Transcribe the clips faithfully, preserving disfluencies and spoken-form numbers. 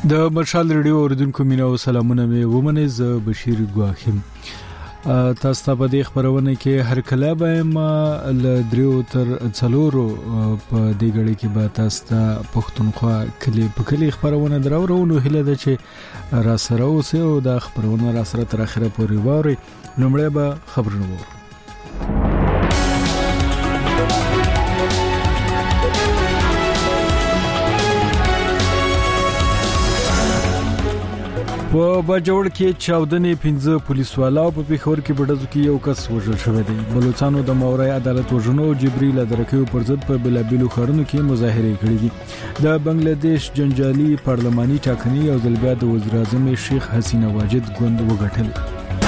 د مشال ریډیو اوریدونکو مینه او سلامونه مې ومنه. ز بشیر ګواخیم تاسو ته په دې خبرونه کې هر کله به ما ل دریو تر څلورو په دې غړي کې به تاسو ته پښتونخوا کلی په کلی خبرونه درو نو هله د چې را سره اوسه او د خبرونه را سره تر اخره پورې ووري. لومړی به خبرونه وو. په باجوړ کې چاودنې پنځه پولیس والا په پیښور کې بډزو کې یو کس وژل شوی دی. بلوچستان د مورای عدالت وژنو جبريل درکیو پر ضد په بلابلو خارونو کې مظاهره کړې دي. د بنگلاديش جنجالي پارلماني ټاکنې او د بیا د وزیر اعظم شیخ حسینه واجد ګوند وګټل.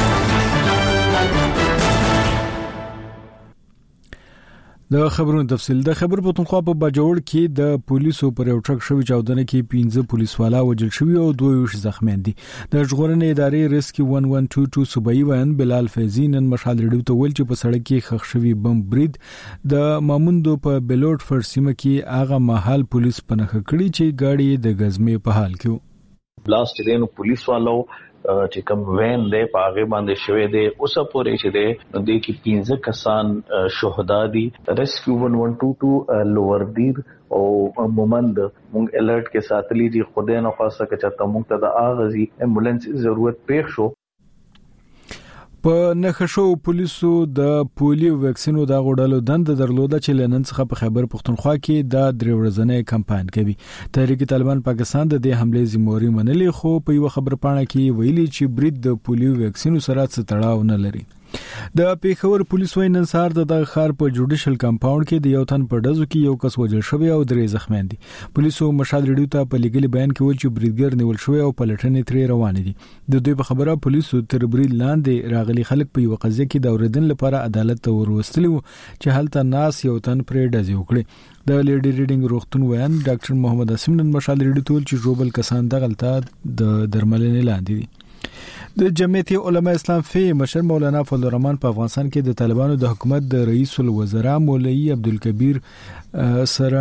د خبرونو تفصیل. د خبر پښتونخوا په باجوړ کې د پولیسو پر یو ټرک شوی چاودنه کې پنځه پولیس والا وژل شوی او دوه ویش زخمیان دي. د ژغورنې ادارې ریسکیو یک یک دو دوه صوبایي وین بلال فیضی نن مشال ریډیو ته ویل چې په سړک کې خښ شوی بم برید د ماموندو په بلوټ فرسیمه کې هغه محل پولیس پنهخ کړی چې گاډي د غزمې په حال کې بلاست دي. نو پولیس والو چې کوم وین دی په هغه باندې شوی دی اوسه پورې چې دی د کې پنځه کسان شهدا دي. ریسکیو یک یک دو دوه لوور دیر او مومند مونږ الرټ کې ساتلی دي. خدای نه خواسته چې ته مونږ ته د اغازي امبولانس ضرورت پېښ شو. په نخښو پولیسو د پولیو ویکسینو د غوډلو دند درلوده چې لنن څخه په خبر پښتونخوا کې د درې ورځې کمپاین کوي. تحریک طالبان پاکستان د دې حمله ذمہواری منلې خو په یو خبر پاڼه کې ویلي چې برید د پولیو ویکسینو سره څه تړاو نه لري. د پیښور پولیس وایي نن سهار د خار په جوډیشل کمپاوند کې د یو تن په ډزو کې یو کس وژل شوی او درې زخمیان دي. پولیسو مشال ریډیو ته په لګل بیان کې ویل چې بریدګر نیول شوی او پلټنې ترې روانې دي. د دوی په خبره پولیسو تر برید لاندې راغلي خلک په یو قضیه کې د اوریدن لپاره عدالت ته وروستلي وو چې هلته ناس یو تن پرې ډزې وکړي. د لیډي ریډینګ روغتون ویان ډاکټر محمد اسیم نن مشال ریډیو ته چې جوبل کسان د غلطه د درملنې لاندې دي. د جمعیت علماء اسلام فی مشر مولانا فضل الرحمن په افغانستان کې د طالبانو د حکومت د رئیس الوزرا مولوی عبدالکبیر سره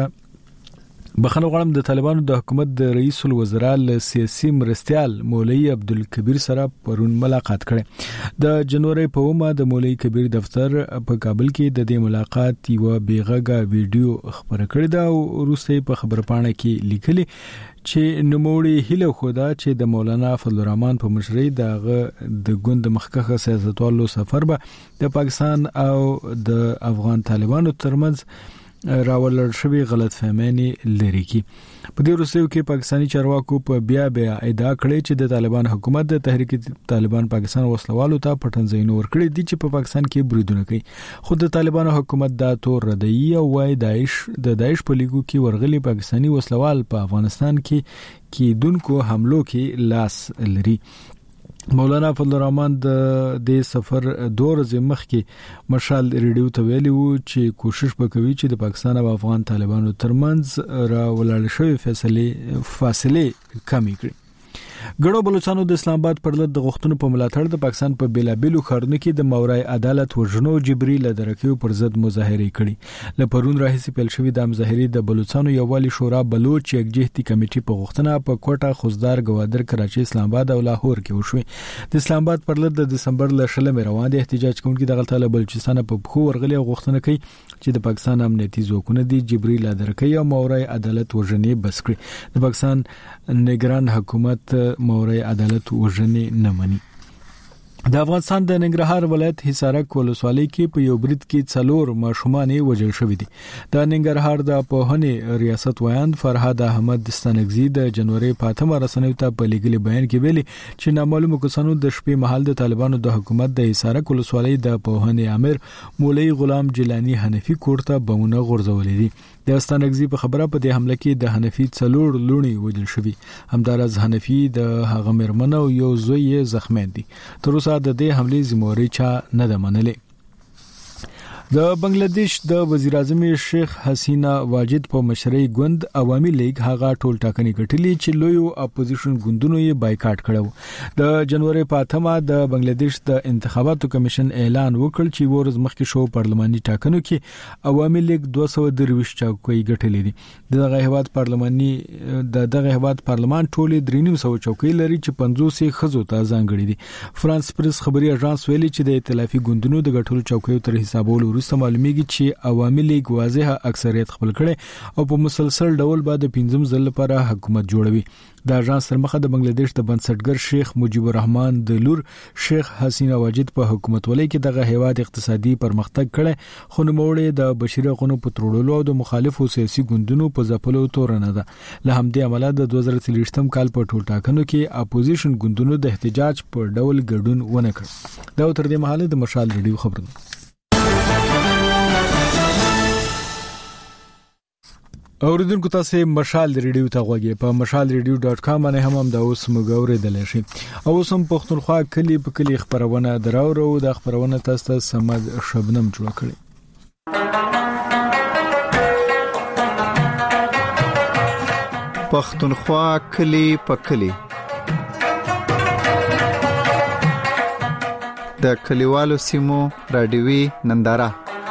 بخنه غواړم د طالبانو د حکومت د رئیس الوزرا ل سیاسي مرستيال مولوی عبدالکبیر سره پرون ملاقات کړي. د جنوري په ومه د مولوی کبیر دفتر په کابل کې د دې ملاقات یو بیغه ویډیو خبره کړې ده او روسي په خبرپاڼه کې لیکلي چې نوموړي هله خدا چې د مولانا فضل الرحمن په مشرۍ دغه د ګوند مخکخه سیاستوالو سفر به د پاکستان او د افغان طالبانو ترمنځ راولر شوی غلط فهمانی لري کی. په دې وروستیو کې پاکستانی چارواکو په بیا بیا ادعا کړې چې د طالبان حکومت د تحریک طالبان پاکستان وسلوالو ته پټنځینو ورکړي دي چې په پاکستان کې بریدونه کوي. خود د طالبان حکومت دا تور ردی او وای داعش د داعش په لیګو کې ورغلي پاکستانی وسلوال په افغانستان کې کې دونکو حملو کې لاس لري. مولانا فضل الرحمن د دې سفر دور زمخ کې مشال ریډیو ته ویلي وو چې کوشش وکوي چې د پاکستان او افغان طالبانو ترمنځ را ولاړ شوی فیصله فاصله کمی کړي. ګړو بلوچستان د اسلام آباد پر لد د غختونو په ملاتړ د پاکستان په بیلابلو خارونو کې د مورای عدالت وژنو جبريل درکیو پر ضد مظاهره کړي. لپرون راهسي پیل شوی د مظاهره د بلوچستان یووالي شورا بلوچ یکجهتي کمیټې په غختنه په کوټه خوزدار گوادر کراچي اسلام آباد او لاهور کې وشوي. د اسلام آباد پر لد د دسمبر ل شلمه روان دي احتجاج کوونکي د غلطه بلوچستان په بخو ورغلي غختنه کوي چې د پاکستان امنیتي ځواکونه دي جبريل درکې او مورای عدالت وژنې بس کړي. د پاکستان نگران حکومت مورای عدالت وژنې نه مني. د افغانستان د ننګرهار ولایت حصارک ولسوالۍ کې په یو برید کې څلور ماشومان وژل شوي دي. د ننګرهار د پوهنې ریاست وایند فرهاد احمد ستانګزی د جنوري پاتمه رسنیو ته په لګلي بیان کې ویلي چې نامعلوم کسانو د شپې مهال د طالبانو د حکومت د حصارک ولسوالۍ د پوهنې امیر مولوی غلام جیلانی حنفي کوړه بمونه غورځولې دي. د ستانګزی په خبره په دې حمله کې د حنفي څلور لونی وژل شوي. همدارز حنفي د هغه مرمنه او یو زوی زخمی دي. تر اوسه د دې حمله ذمہواری چا نه ده منلې. د بنگلاديش د وزیر اعظم شیخ حسینا واجد په مشرۍ ګوند عوامي لیگ هغه ټول ټاکنې ګټلې چې لوی اپوزیشن ګوندونو یې بایکاټ کړو. د جنوري په اتمه د بنگلاديش د انتخاباتو کمیشن اعلان وکړ چې ورځ مخکې شو پارلماني ټاکنو کې عوامي لیگ دوه سوه درویشت چوکۍ ګټلې دي. دغه هیواد پارلماني د دغه هیواد پارلمان ټول درې نیم سوه چوکۍ لري چې پنځوس یې خزو ته ځانګړي دي. فرانس پریس خبري اژانس ویلي چې د ائتلافي ګوندونو د ګټلو چوکیو تر حسابولو وروسته معلومیږي چې عوامي لیگ واضحه اکثریت خپل کړي او په مسلسل ډول بعد پنځم ځل لپاره حکومت جوړوي. د اژانس سرمخه د بنگلاديش د بنسټګر شیخ مجیب الرحمن د لور شیخ حسینا واجد په حکومت ولې کې دغه هیواد اقتصادي پرمختګ کړي خو نوموړي د بشري حقوقو په تړلو او د مخالفو سیاسي ګوندونو په ځپلو تورنه ده. له همدې عمله د دوه زره څلوېښتم کال په ټول ټاکنو کې اپوزیشن ګوندونو د احتجاج په ډول ګډون ونه کړ. دا تر دې مهاله د مشال ریډیو خبرونه. اوریدونکو تاسو مشال ریډیو ته غوږی په مشال ریډیو ډاټ کام باندې هم هم دا اوس موږ اوریدل شي. او سم پښتونخوا کلی په کلی خبرونه دراورو د خبرونه تاسو ته سمد شبنم جوړ کړي. پښتونخوا کلی په کلی د کلیوالو سیمو رادیوي ننداره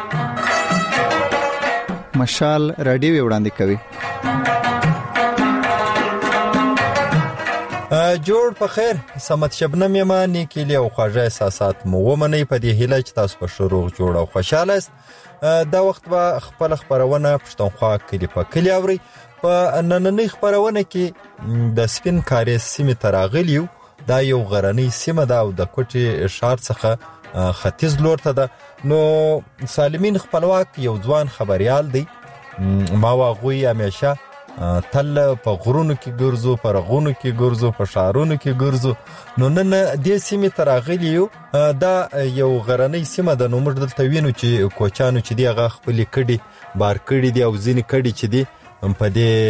مشال رادیو وړاندې کوي. جوړ په خیر سمت شبنم یما نیکلی او خواږه احساسات مو ومني په دې هیله چې تاسو په شروع جوړ او خوشاله است. دا وخت به خپل خبرونه پښتونخوا کلی په کلی اوري. په نننۍ خبرونه کې د سپین کارې سیمه تراغلیو دا یو غرنۍ سیمه ده او د کوټي شهر څخه ختیځ لور ته ده. نو سالمین خپلواک یو ځوان خبريال دی. ما واغوي همیشه تل په غرونو کې ګرځو په رغونو کې ګرځو په شهرونو کې ګرځو. نو نن دې سیمه تراغلیو دا یو غرنۍ سیمه ده. نو موږ دلته وینو چې کوچانو چې دی هغه خپل کډي بار کړي دی او ځینې کډي چې دی په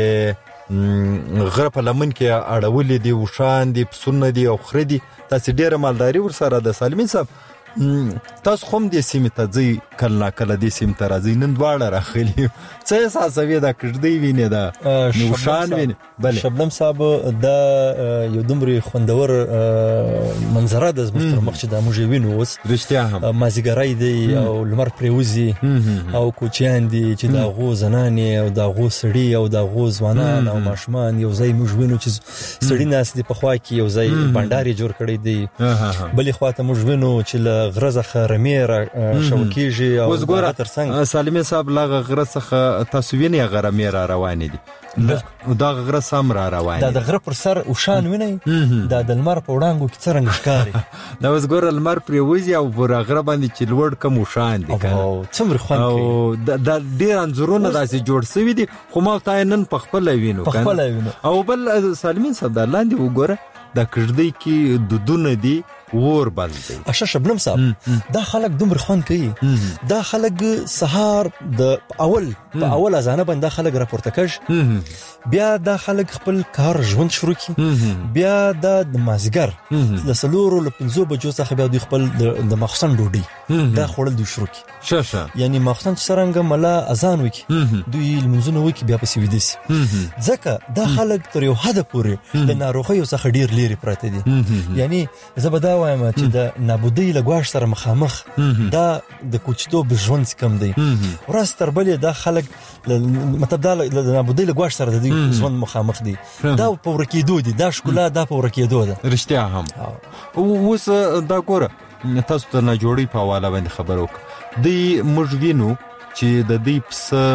دې غره په لمن کې اړولې دی وشان دی پسونه دی او خره دی. تاسو ډیره مالداري ورسره د سالمین صاحب تاسو کوم دې سیمه ته ځي کله کله دې سیمه ته راځي نن دواړه راخلی څه احساسوي دا کړدی ویني دا نوشان ویني. بله شبنم صاحب دا یو دومره خوندور منظره د زموږ مخ چې د موږ وینو اوس رښتیا هم مازیګرای دی او لمر پریوزي او کوچیان دي چې دا غو زنانې او دا غو سړی او دا غو ځوانان او ماشومان یو ځای موږ وینو چې سړی ناس دی په خوا کې یو ځای بنداري جوړ کړی دی. بلې خواته موږ وینو چې غرزه خرمیر شوکیږي او وزګور ترڅنګ سالمین صاحب لاغه غرزه تاسو ویني غرمیر روان دي دا غره سم را روان دا د غره پر سر او شان ویني دا د لمر په وړاندو کې څنګه ښکاري دا وزګور لمر پریوزي او ور غره باندې چې لوړ کم شان دي او څومره خوند کوي او د ډیر انزورونه داسې جوړ شوی دي خو ما ته نن په خپل وینو او بل سالمین صاحب د لاندې وګوره د کړدی کې دودونه دي ور باندې اشه شبنم صاحب دا خلک دومره خوان کوي. دا خلک سهار د اول په اول ازانه باندې خلک راپورته کړ بیا دا خلک خپل کار ژوند شروع کی بیا د مازګر د سلورو ل پنځو بجو څخه بیا د خپل د مخصن ډوډۍ دا خورل د شروع کی شاشه یعنی مخصن څنګه ملا اذان وکي دوی منځونه وکي بیا پسې ودی ځکه دا خلک تر یو حد پورې د ناروغي څخه ډیر لري پراته دي. یعنی زبدا وایم چې د نابودی لګواش سره مخامخ دا د کوچتو بژوند کم دی ورس تر بلې دا خلک مطلب دا د نابودی لګواش سره د ژوند مخامخ دي. دا په ورکیدو دي دا شکولا دا په ورکیدو ده رښتیا هم. اوس دا ګوره تاسو ته نه جوړی په حواله باندې خبر وک دی موږ وینو چې د دې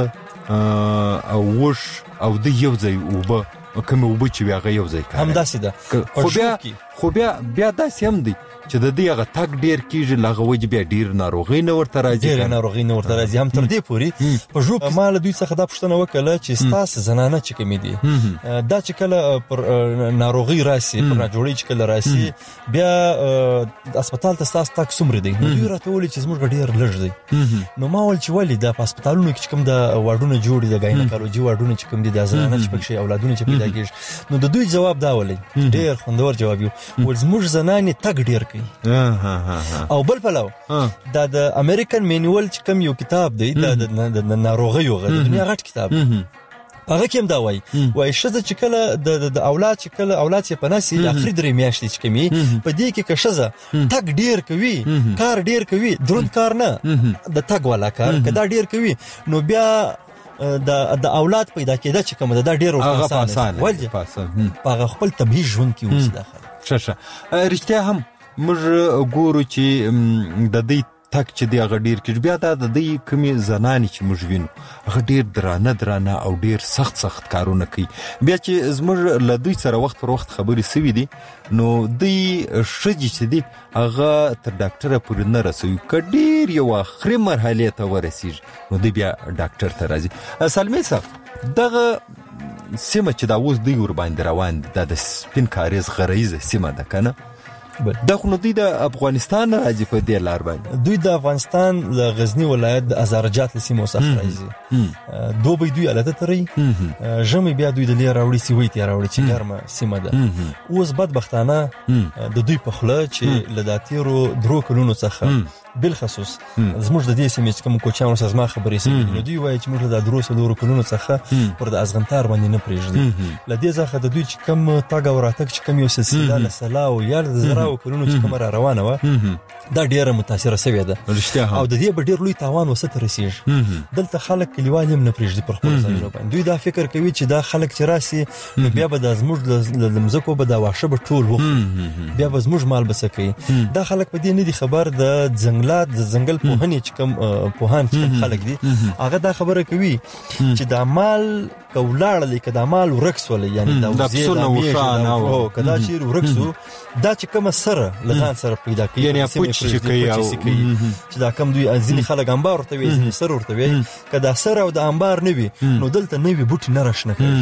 پس او وش او د یو ځای وبه کوم وبه چې هغه یو ځای هم داسې ده خو بیا خو بیا بیا داسې هم دی چې د دې هغه تک ډیر کیږي لغه وجه بیا ډیر ناروغي نه ورته راځي ډیر ناروغي نه ورته راځي هم تر دې پوري په ژوب مال دوی څخه دا پښتنه وکړه چې ستاسو زنانه چې کمی دي دا چې کله پر ناروغي راسي پر جوړی چې کله راسي بیا هسپتال ته تاسو تک سمره دي دوی راتول چې زموږ ډیر لږ دي. نو ما ول چې ولې د هسپتالونو کې کوم د واډونه جوړي د ګاینکالوجي واډونه چې کوم دي د زنانه چې پکې اولادونه چې پیدا کیږي نو د دوی جواب دا ولې ډیر خوندور جواب یو ولزموږ زنانې تګ ډیر کوي او بل پلو دا د امریکن مینوال چې کوم یو کتاب دی د ناروغیو غو د دنیا غټ کتاب هغه کوم دا وای وای شزه چې کله د اولاد چې کله اولاد یې پناسي د اخري درې میاشتې چې کمی په دې کې کشزه تګ ډیر کوي کار ډیر کوي دروند کار نه د تګ والا کار کدا ډیر کوي نو بیا د د اولاد پیدا کېده چې کوم دا ډیر آسان ولې هغه خپل طبيعي ژوند کې اوس داخله ښه رښتیا هم موږ ګورو چې د دې تک چې دی هغه ډیر کې بیا دا د دې کمی زنانې چې موږ وینو هغه ډیر درانه درانه او ډیر سخت سخت کارونه کوي بیا چې زموږ له دوی سره وخت پر وخت خبرې سوي دي نو دوی شجي چې دی هغه تر ډاکټره پورې نه رسوي کډیر یو اخري مرحله ته ورسیږي نو دوی بیا ډاکټر ته راځي سلمې صاحب دغه سیمه چې دا اوس دوی ور باندې روان دي د سپین کاریز غریزه سیمه ده کنه دا خو دوی د افغانستان راځي په دې لار باندې دوی د افغانستان د غزنی ولایت د ازارجات سیمه څخه راځي دوی دوی الته ترې ژمي بیا دوی د لیر راوړي سی وې تی راوړي چې ګرمه سیمه ده اوس بدبختانه د دوی په خله چې لداتیرو درو کلونو څخه بل خصوص زموږ د دې سیمې کوم کوچانو سره ما خبرې سوي نو دوی وایي چې موږ د درو سلور کلونو څخه پر د ازغنتار باندې نه پریږدي لدې ځخه د دوی چې کوم تاګ او راتګ چې کوم یو سلسله لسلا او یا د زراو کلونو چې کوم را روانه و دا ډیره متاثره شوې ده او د دې په ډیر لوی تاوان وسته رسیږي دلته خلک کلیوال هم نه پریږدي پر خپل ځای باندې دوی دا فکر کوي چې دا خلک چې راسي نو بیا به د زموږ د مزکو به دا واښه به ټول وخت بیا به زموږ مال بسکي دا خلک په دې نه دي خبر د ځنګلات د ځنګل پوهنې چې کوم پوهان چې خلک دي هغه دا خبره کوي چې دا مال کولاړ لیکه دا مال ورکسول یعنی دا وزیدا او کدا چې ورکسو دا چې کوم سره لغان سره پیدا کوي یعنی پوچ چې کوي چې دا کوم دوی ځینې خلک انبار ورته وي ځینې سره ورته وي کدا سره او د انبار نه وي نو دلته نه وي بوټي نه راشنه کوي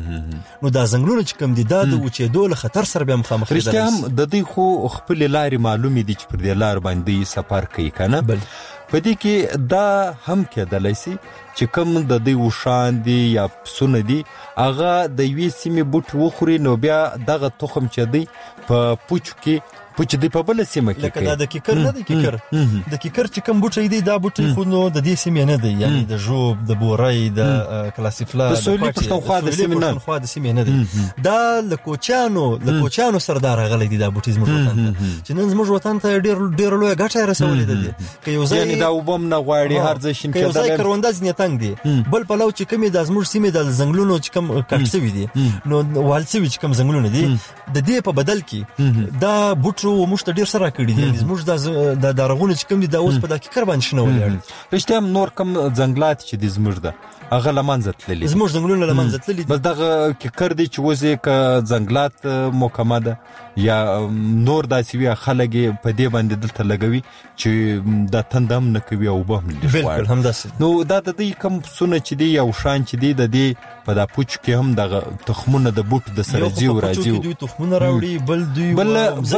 نو دا ځنګلونه چې کوم دي دا د اوچېدو له خطر سره به مخامخ دي رښتیا هم د دې خو خپل لارې معلومې دي چې پر دې لار باندې سفر کوي کنه په دې کې دا هم کېدلای شي چې کوم د دې وشان دي یا پسونه دي هغه د یوې سیمې بوټ وخوري نو بیا دغه تخم چې دی په پوچ کې پوچ دی په بل سیمه کې لکه دا د کیکر نه دی کیکر د کیکر چې کوم بوټي دی دا بوټي خو نو د دې سیمې نه دی یعنی د جوب د بورای د کلاسیفلا د سولې پښتونخوا د سیمې نه خو د سیمې نه دی دا لکوچانو لکوچانو سردار غلې دی دا بوټي زموږ وطن ته چې نن زموږ وطن ته ډیر ډیر لوی ګټه رسولې ده که یو ځای یعنی دا وبم نه غواړي هر ځای شین کېدل یو ځای کرونداز نه تنگ دی بل پلو چې کومې د زموږ سیمې د زنګلونو چې کوم کټسوي دي نو والسوي چې کوم زنګلونه دي د دې په بدل کې دا بوټو مشت ډیر سره کړی دي زموږ د دارغونه چې کوم دي دا اوس په دقیق کر باندې شنو ولر رښتیا نور کوم ځنګلات چې د زموږ ده هغه لمنځه تللی زموږ ځنګلونه لمنځه تللی بس دغه کې کړ دي چې وځي ک ځنګلات محکمه ده یا نور داسې وی خلک په دې باندې دلته لګوي چې د تندم نه کوي او به بالکل هم داسې نو دا د دې کم سونه چې دی یو شان چې دی د دې په دا پوچ کې هم د تخمونه د بوټ د سره جیو راځي دوی تخمونه راوړي بل دوی بل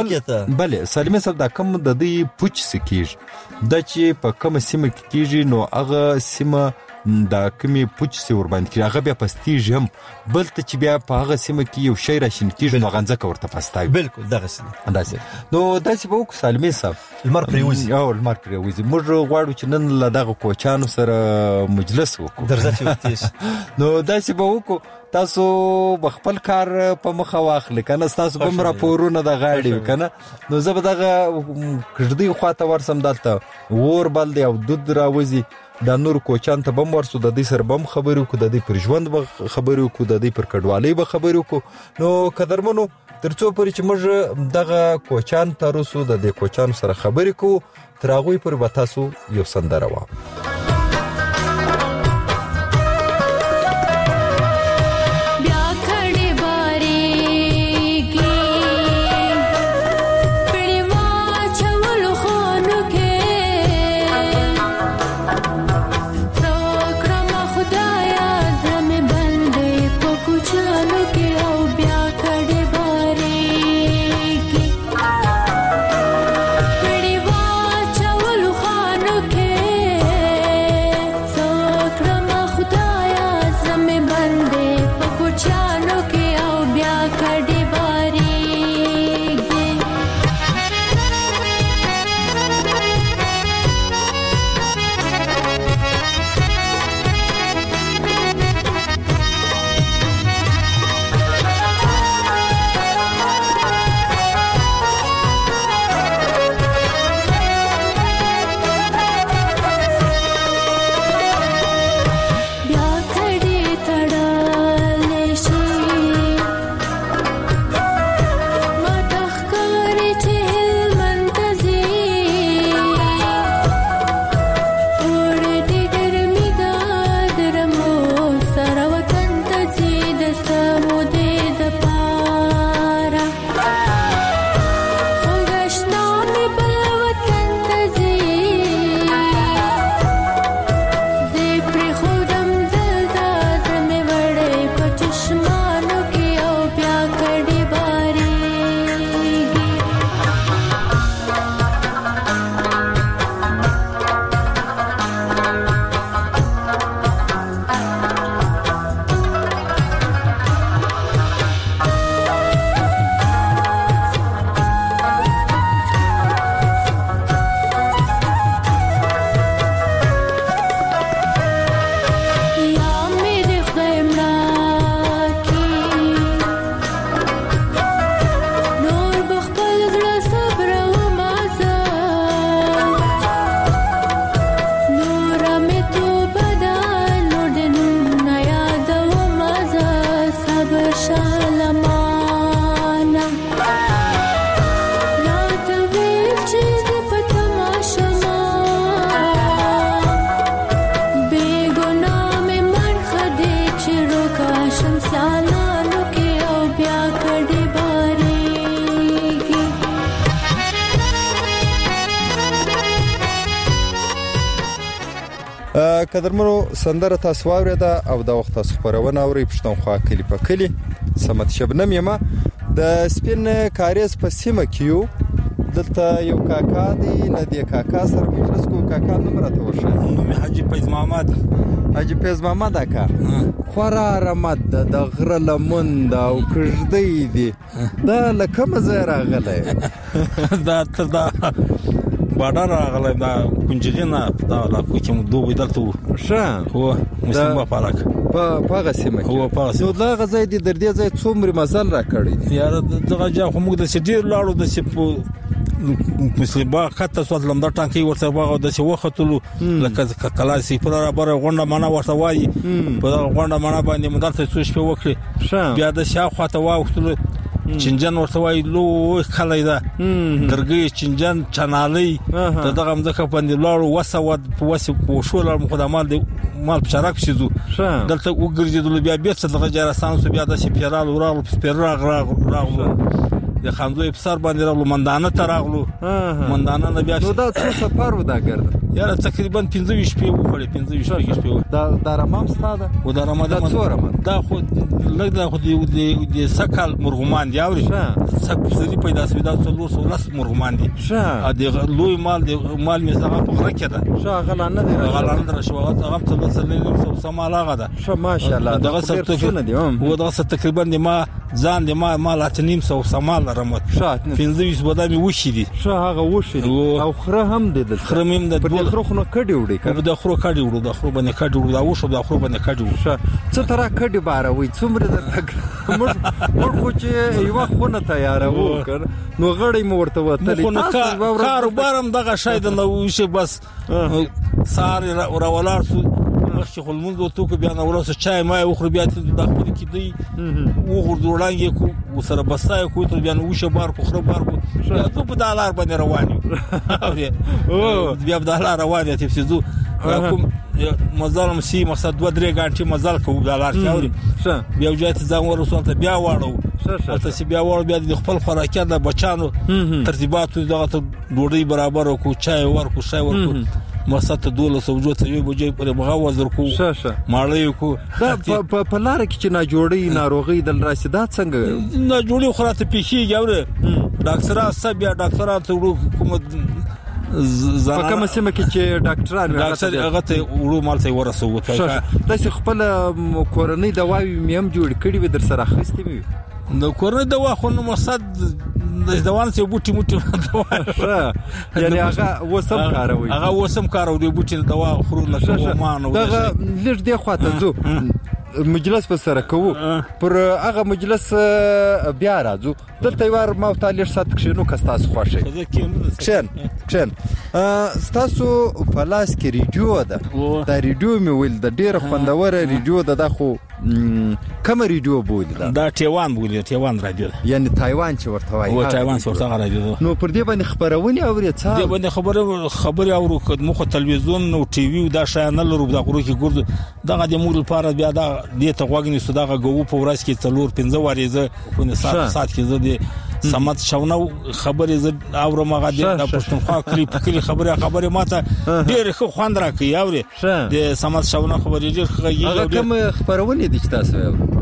بل سلمې صاحب دا کم د دې پوچ سکیږي د چې په کوم سیمه کې کیږي نو هغه سیمه دا کمی پوچ سی ور باندې کړي هغه بیا پستیج هم بل ته چې بیا په هغه سیمه کې یو شی راشین کیږي نو غنځه ورته پستای بالکل دغه څه اندازه نو داسې به وک سالمې صاحب المر پریوزي او المر پریوزي موږ غواړو چې نن له دغه کوچانو سره مجلس وکړو درځه چې نو داسې به وک تاسو بخپل کار په مخه واخلې کنه تاسو به راپورونه د غاړي کنه نو زه به دغه کړدی خواته ورسم دلته ور بل دی او دود راوځي دا نور کوچان ته بم ورسو د دې سر بم خبرو کو د دې پر ژوند به خبرو کو د دې پر کډوالۍ به خبرو کو نو قدرمنو ترڅو پرې چې موږ دغه کوچان ترسو د دې کوچان سره خبرې کو تراغوي پر وتاسو یو سندره و Pretty much I will قدرمنو سندره تاسو واورېده او د وخت تاسو خبرونه اوري پښتونخوا کلی په کلی سمت شبنم یما د سپین کاریز په سیمه کې دلته یو کاکا دی نه دی کاکا سره مجلس کو کاکا نمبر ته ورشه نو حاجی فیض محمد حاجی فیض محمد اکا خورا رمد د غره لمن دا او کژدې دی دا لکه مزه راغله دا تر دا بادار راغله دا کنجغینا دا لا کوم دوه دلته شه هو مسلمان پالک په پاغه سیمه هو پاس نو دا غزای دی در دې ځای څومره مزل را کړی یار دغه ځا خو موږ د سډیر لاړو د سپ مسلمان خاطر سوال لمدا ټانکی ورته واغ د څه وختلو لکه کلاسي پر بره غونډه معنا ورته وایي په غونډه معنا باندې مدته څه شپه وکړي بیا د شاخه ته واختلو چنجن ورته وایي لو خلای دا درګي چنجن چنالي ته دغه مزه باندې لاړو وسود وس په شول مخدمات دی مال په شراک شيزو دلته وګرځیدل بیا بیا څه دغه جراسان سو بیا د سپیرال وراغلو سپیرال راغلو د خاندوی په سر باندې راغلو مندانه ته راغلو مندانه نه بیا نو دا څه سفر و دا ګرځ یاره تقریبا پنځه ویشت شپې وکړې پنځه ویشت شپې دا د رمام ستاده و دا رمضان دا څو رمضان دا خو لږ دا خو د سکل مرغمان دی اوري سک سړي پیدا شوی دا څلور سو لاس مرغمان دي ا د لوی مال د مال می څنګه په غره کې ده شه غلا نه دی غلا نه در شو هغه څه څه سو سمالاغه ده شه ماشاءالله دا څه دي و دا څه تقریبا د ما ځان د ما مال اتنیم سو سمال رمت شه پنځه ویشت بادامي وشي دي شه هغه وشي او خره هم دي د خره مم د پر خره خو نه کډي وړي کړه د خره کډي وړو د خره باندې کډي وړو دا وشو د خره باندې کډي وړو شه څه تر کډي باروي څومره د موږ خو چې یو خونه تیار وو کړ نو غړې مو ورته وته تاسو کاروبارم دغه شاید نو شي بس سار راولار سو مخکې خلمونځ تو کو بیا نو ورسره چای ما وخور بیا ته د خپل کې دی وګور جوړانګي کو وسره بسای کو ته بیا نو وشه بار کو خره بار کو ته په دالار باندې رواني او بیا په دالار رواني ته فزو کوم مزالم سي مقصد دوه درې غانټي مزال کو دالار چاوري بیا وجات ځان ورسول ته بیا واړو ته سی بیا واړو بیا د خپل خوراکي د بچانو ترتیبات دغه ډوډۍ برابر کو چای ورکو شای ورکو مساته دوله سوجو ته یو بجې پر مغاوز ورکو شه شه ماړی کو دا په لار کې چې نه جوړي ناروغي دل راشدات څنګه نه جوړي خراته پیخي یاوره ډاکټر صاحب یا ډاکټر ته حکومت په کومه سیمه کې چې ډاکټران ډاکټر هغه ته وړو مال ته ورسو ته د خپل کورنۍ دواوی میم جوړ کړي و در سره اخیستې مې نو کورنۍ دوا خو نو مقصد د دوان څخه بوټي موټي دوا یعنی هغه وسم کاروي هغه وسم کاروي بوټي دوا خورو لکه مان دغه لږ دی خواته زو مجلس په سره کوو پر هغه مجلس بیا راځو دلته یوار ما تعالی سات کښینو کستاس خوښي کښین کښین تاسو فلاس کې ریډیو ده دا ریډیو مې ویل د ډیره خوندور ریډیو ده د خو کوم ریډیو بولی دا دا تایوان بولی تایوان رادیو یعنی تایوان چې ورته وایي او تایوان څه ورته رادیو نو پر دې باندې خبرونه اوري څه دې باندې خبره خبره اورو خدمت خو تلویزیون او ټي وي دا شای نه لرو دا غرو کې ګرځو دغه د مور لپاره بیا دا دې ته غوګنی سو دغه غو په ورځ کې څلور پنځه وریزه په نه سات سات کې زه دې سمات شاونو خبرې ز اورو مغه د پښتونخوا کلیپ کلی خبره خبره ماته ډېر خو خوند راکې اوري د سمات شاونو خبرې ډېر خغې هغه کوم خبرونه دي چې تاسو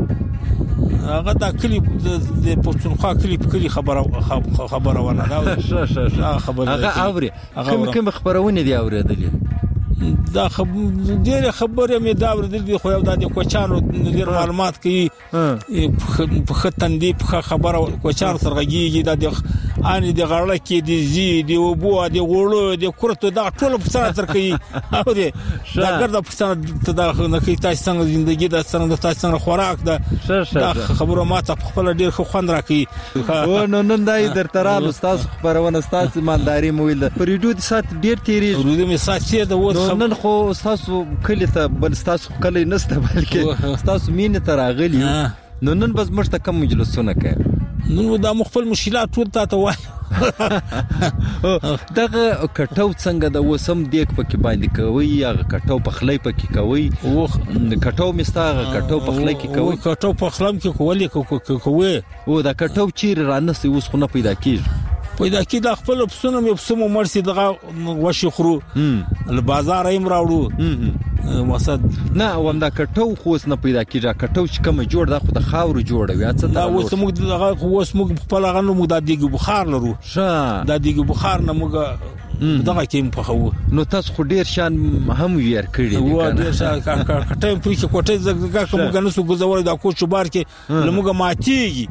هغه دا کلیپ د پښتونخوا کلیپ کلی خبره خبره ونه دا شه شه شه خبره هغه اوري کوم کوم خبرونه دي اورېدلې دا خب ډېر خبره مې دا ورته دي خو یو د کوچانو ډېر معلومات کوي په ختندې په خبره کوچانو سرغږیږي د ان د غړل کې د زی د وبو د غړو د کورته دا ټول په سره تر کوي او دا ګرځه په سره ته دا نه کوي تاسو څنګه ژوندۍ د څنګه تاسو څنګه خوراک ده دا خبره ماته خپل ډېر خو خوند راکړي او نن نن دای در ترال استاد خبرونه استاد مالداري مویل پر ریډیو د سات ډېر تیری ریډیو می سات چې د نن خو تاسو کلی ته بل تاسو کلی نسته بلکې تاسو مين ته راغلی نو نن بس مرته کم مجلسونه کوي نو دا مخفل مشکلات ټول ته وای دغه کټو څنګه د وسم دیک پکې باندې کوي یا کټو په خلې پکې کوي او کټو مستاغه کټو په خلې کې کوي کټو په خلم کې کولې کوي او دا کټو چیر رانسي اوس خو نه پیدا کیږي پیدا کی د خپل پسونه مې پسمو مرسي دغه وشي خرو له بازار ایم راوړو مقصد نه ومدا کټو خو نه پیدا کیږي کټو چې کوم جوړ دا خو د خاور جوړوي اڅه دا اوس موږ دغه اوس موږ خپل غنو موږ د دیګ بخار لرو ښه د دیګ بخار نه موږ دغه کې په خو نو تاسو خو ډیر شان هم ویر کړی دی و ډیر شان کټه پرې کې کوټه زګه کوم غنو سو گزول د کوچ بار کې لموږ ماتيږي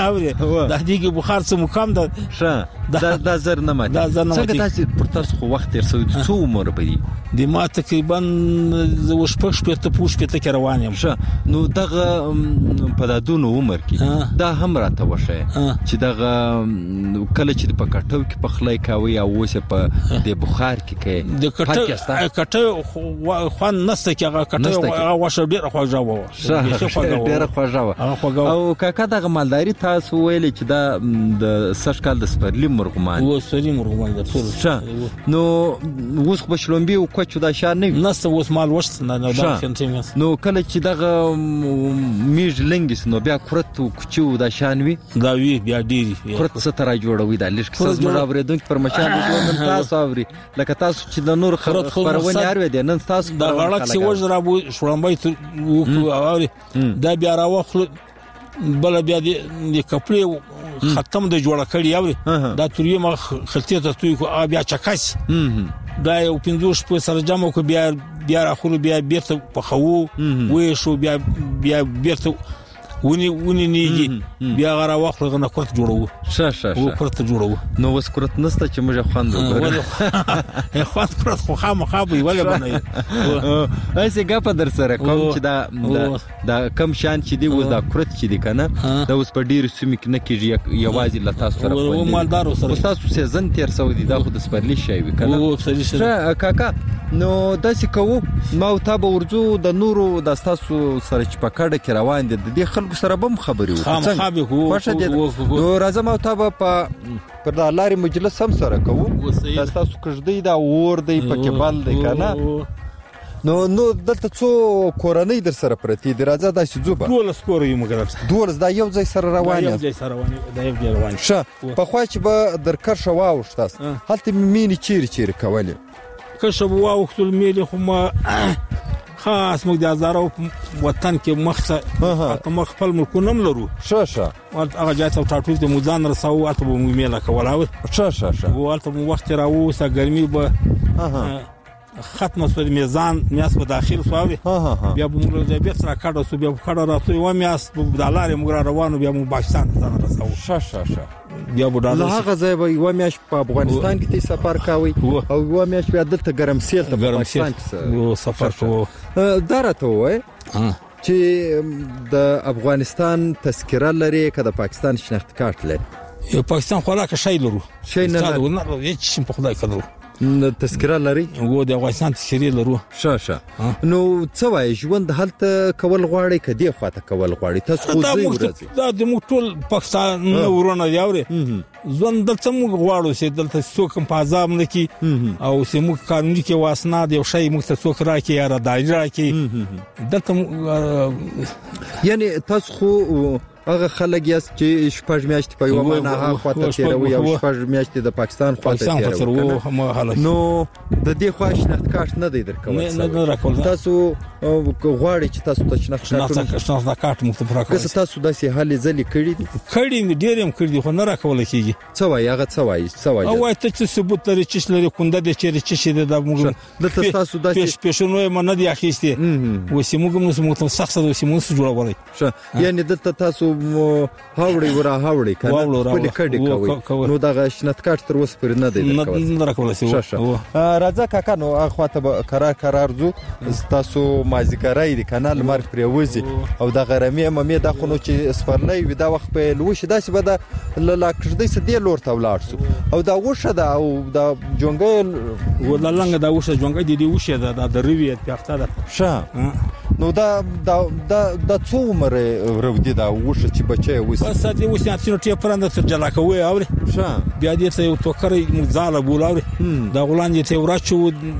د دیګ بخار څخه مقام ده ښه دا زر نه ماتي څنګه تاسو پر تاسو خو وخت تر څو عمر پدې د ما تقریبا وش پښ په ته پوښ په ته کې روان یم ښه نو دغه په دادونو عمر کې دا هم راته وشه چې دغه کله چې په کټو کې په خلای کاوي او اوسه په د بخار کې کې د کټه کټه خوان نسته کې هغه کټه هغه واشه ډیره خوږه و ډیره خوږه او کاکا دغه مالداري تاسو ویل چې دا د سش کال د سپرلی مرغمان و سپرلی مرغمان د ټول نو اوس په شلومبي او کوچو دا شان نه نسته اوس مال وشت نه نه دا شنتیمس نو کله چې دغه میج لنګس نو بیا کرت او کوچو دا شان وی دا وی بیا ډیری کرت ستاره جوړوي دا لږ کس مړاورې دونکو پر مشان د تاسو اوري لکه تاسو چې د نور خبرونه اوري د نن تاسو د غړک سی وجرا بو شړمبای ته اوري دا بیا راوخل بل بیا د کپړې ختم د جوړه کړی اوري دا تورې ما خلطه ته توي کو بیا چکاس دا یو پنځوش په سره جمع کو بیا بیا راخلو بیا بیرته په خو وې شو بیا بیا بیرته ونی ونی نیږي بیا غره وخت غنه کورت جوړو شه شه شه کورت جوړو نو وس کورت نسته چې موږ خوند وګورو خوند کورت خو خامہ خابي ولا بنای ایسه غپ در سره کوم چې دا دا کم شان چې دی و دا کورت چې دی کنه دا اوس په ډیر سیمه کې نه کیږي یوازې لتا سره و مالدار سره تاسو سیزن تیر سعودي دا خو د سپرلی شي وی کنه او سره کاکا نو داسې کوو ما او تاسو ورځو د نورو د تاسو سره چې پکړه کې روان دي د خلکو سره بم خبري وکړه خامخابه هو نو راځم او تاسو په پر د لاري مجلس هم سره کوو د تاسو کړدی دا ور دی پکې بل دی کنه نو نو دلته څو کورنۍ در سره پرتی دی راځه دا چې زوبه ټول سکور یې مګر دولس دا یو ځای سره روان یو ځای سره روان دا یو ځای روان شه په خوا چې به درکر شواو شتاس هلته مینی چیرې چیرې کولې که شو واو خپل میلي خو ما خاص موږ د هزارو وطن کې مخته په مخ خپل ملکونه لرو شه شه هغه ځای ته ټاټوز د موزان رساو اته به مو میله کولاو شه شه شه والته مو وخت راو سه ګرمي به ختم سو میزان میاس په داخل سوالي بیا به موږ د بیت سره کاډو سو بیا کاډو راځو یو میاس د لارې موږ روانو بیا مو پاکستان ته رساو شه شه شه بیا به دا هغه ځای به یو میاش په افغانستان کې تی سفر کاوي او یو میاش بیا دلته ګرمسیر ته پاکستان کې سفر کوو درته وای چې د افغانستان تذکره لري کده پاکستان شناخت کارت لري یو پاکستان خو لا که شای لرو شای نه نه هیڅ په خدای کړو تذکره لري و د افغانستان تذکره لرو شه شه نو څه وای ژوند هلته کول غواړي کدي خواته کول غواړي تاسو خو زی ورځي دا د موږ ټول پاکستان ورونه یاوري ژوند دلته موږ غواړو چې دلته څوک په عذاب نه کی او چې موږ قانوني کې واسنه دی شی موږ ته څوک راکې یا را دایره راکې دلته یعنی تاسو خو هغه خلک یاست چې شپږ میاشتې په یو معنا هغه خواته تیروي او شپږ میاشتې د پاکستان خواته تیروي نو د دې خوا شناخت کارت نه دی درکول نه نه راکول تاسو غواړئ چې تاسو ته شناخت کارت شناخت کارت مختلف راکول که تاسو داسې حالې ځلې کړې دي کړې ډېر هم کړې خو نه راکول کیږي څه وایي هغه څه وایي څه وایي او ته چې ثبوت لري چې لري کونده د چیرې چې شه د موږ د تاسو داسې پېښنوي منه دی اخیسته و چې موږ موږ سخت د سیمونس جوړولای یعنی د تاسو هاوړي ورا هاوړي کنه خپل کډي کوي نو دا شناخت کارت تر اوسه پر نه دی نه راکول شي راځه کاکا نو اخواته قرار قرار زو تاسو مازیګرای دی کنال مر پروزي او د غرمې ممه د خونو چې سپرلې وي دا وخت په لوش داسې به د لا کړدې سدي لور ته ولاړ سو او دا وشه دا او د جونګل ولالنګ دا وشه جونګ دي دی وشه دا د رویت پیافته ده شه نو دا دا د څو عمر ورودي دا وشه چې بچي وس بس دې وشه چې ټی پرند سره جلا کوي او شه بیا دې ته یو توکرې مزاله بولاوري دا غلان دې ته ورچو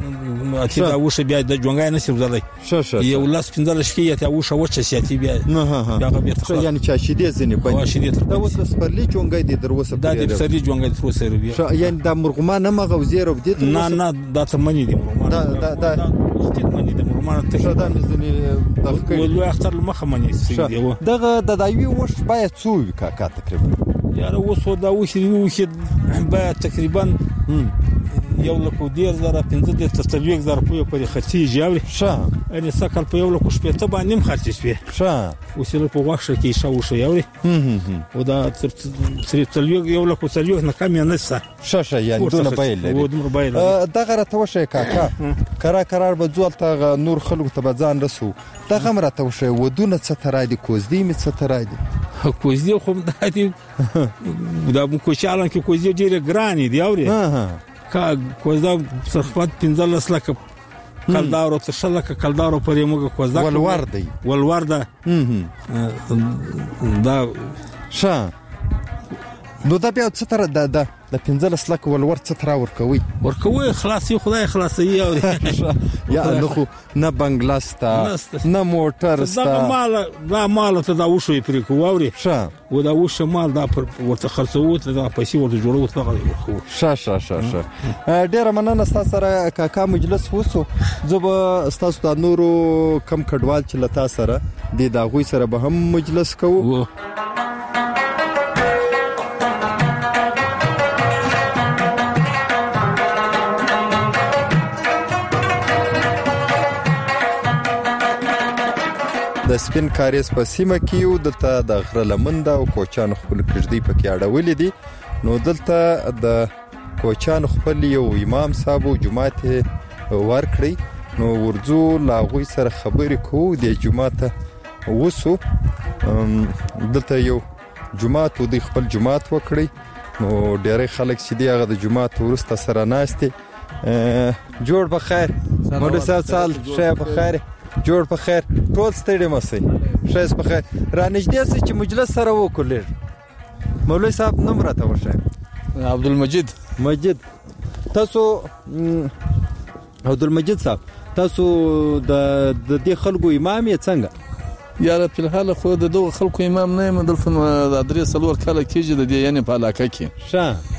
اتی دا وشه بیا د جونګای نه سیوزلای ښه ښه یو لاس پنځل شکی یا وشه وچه سیاتی بیا نه ها بیا بیا ښه یعنی چا شیدې ځنی او شیدې تر دا اوس سپرلی جونګای دي دروسه دا د سری جونګای تر وسه بیا ښه یعنی دا مرغمان نه مغه وزیر وب دي نه نه دا تر منی دي مرغمان دا دا دا وخت منی دي مرغمان ته دا ځنی دغه ولو اختر مخه منی سي دی دغه د دایوي وش باید څو کاکا تقریبا یاره اوس دا وخت وخت باید تقریبا یو لکو دیر زره پنځه د تستلیک زره په پرې خرچي جوړ ښه ان سکل په یو لکو شپې ته باندې هم خرچي شوی ښه وسیله په واښه کې شاو شو یوري او دا تر تستلیک یو لکو تستلیک نه کم نه څه ښه ښه یعنی دونه بیل لري دونه بیل دغه راته وشه کاکا کرا قرار به ځول ته نور خلکو ته ځان رسو دغه مرته وشه ودونه څه ترای دي کوزدي می څه ترای دي کوزدي خو د دې دا مو کوچالان کې کوزدي ډیره ګرانی دی اوري کا کوزدا صرفات پنځل لکه کلدارو ته شلکه کلدارو پرې موږ کوزدا ولور دی ولور ده دا ښه نو دا بیا څه تر د د د پنځل لکه ولور څه تر ورکوي ورکوي خلاصي خدای خلاصي او یا نو خو نه بنگلاستا نه موټر ستا دا مال دا مال ته دا وشوي پرې کووري ښه و دا وشه مال دا ورته خرڅوو ته دا پیسې ورته جوړو ته غوښو ښه ښه ښه ښه ډیره مننه تاسو سره کاکا مجلس وسو زه به تاسو د نورو کم کډوال چې لتا سره د داغوي سره به هم مجلس کوو د سپین کاریز په سیمه کې یو دلته د غره لمنده او کوچان خپل کړدی پکې اړولې دي نو دلته د کوچان خپل یو امام صاحب جمعه ور کړی نو ورځو لاغوي سره خبرې کوو د جمعه وسو دلته یو جمعه تو د خپل جمعه وکړي نو ډېر خلک چې دی هغه د جمعه ورسته سره ناشته جوړ بخیر مولوی صاحب سال شه بخیر جوړ په خیر ټول ستړي مسئ شایس په خیر را نږدې سي چې مجلس سره وکړل مولوی صاحب نوم راته وشه عبدالمجید مجید تاسو عبدالمجید صاحب تاسو د د خلکو امام یې څنګه یاره په الحال خو د دوه خلکو امام نه یم دلته د ادرې سلور کاله کېږي د دې یعنی په علاقه کې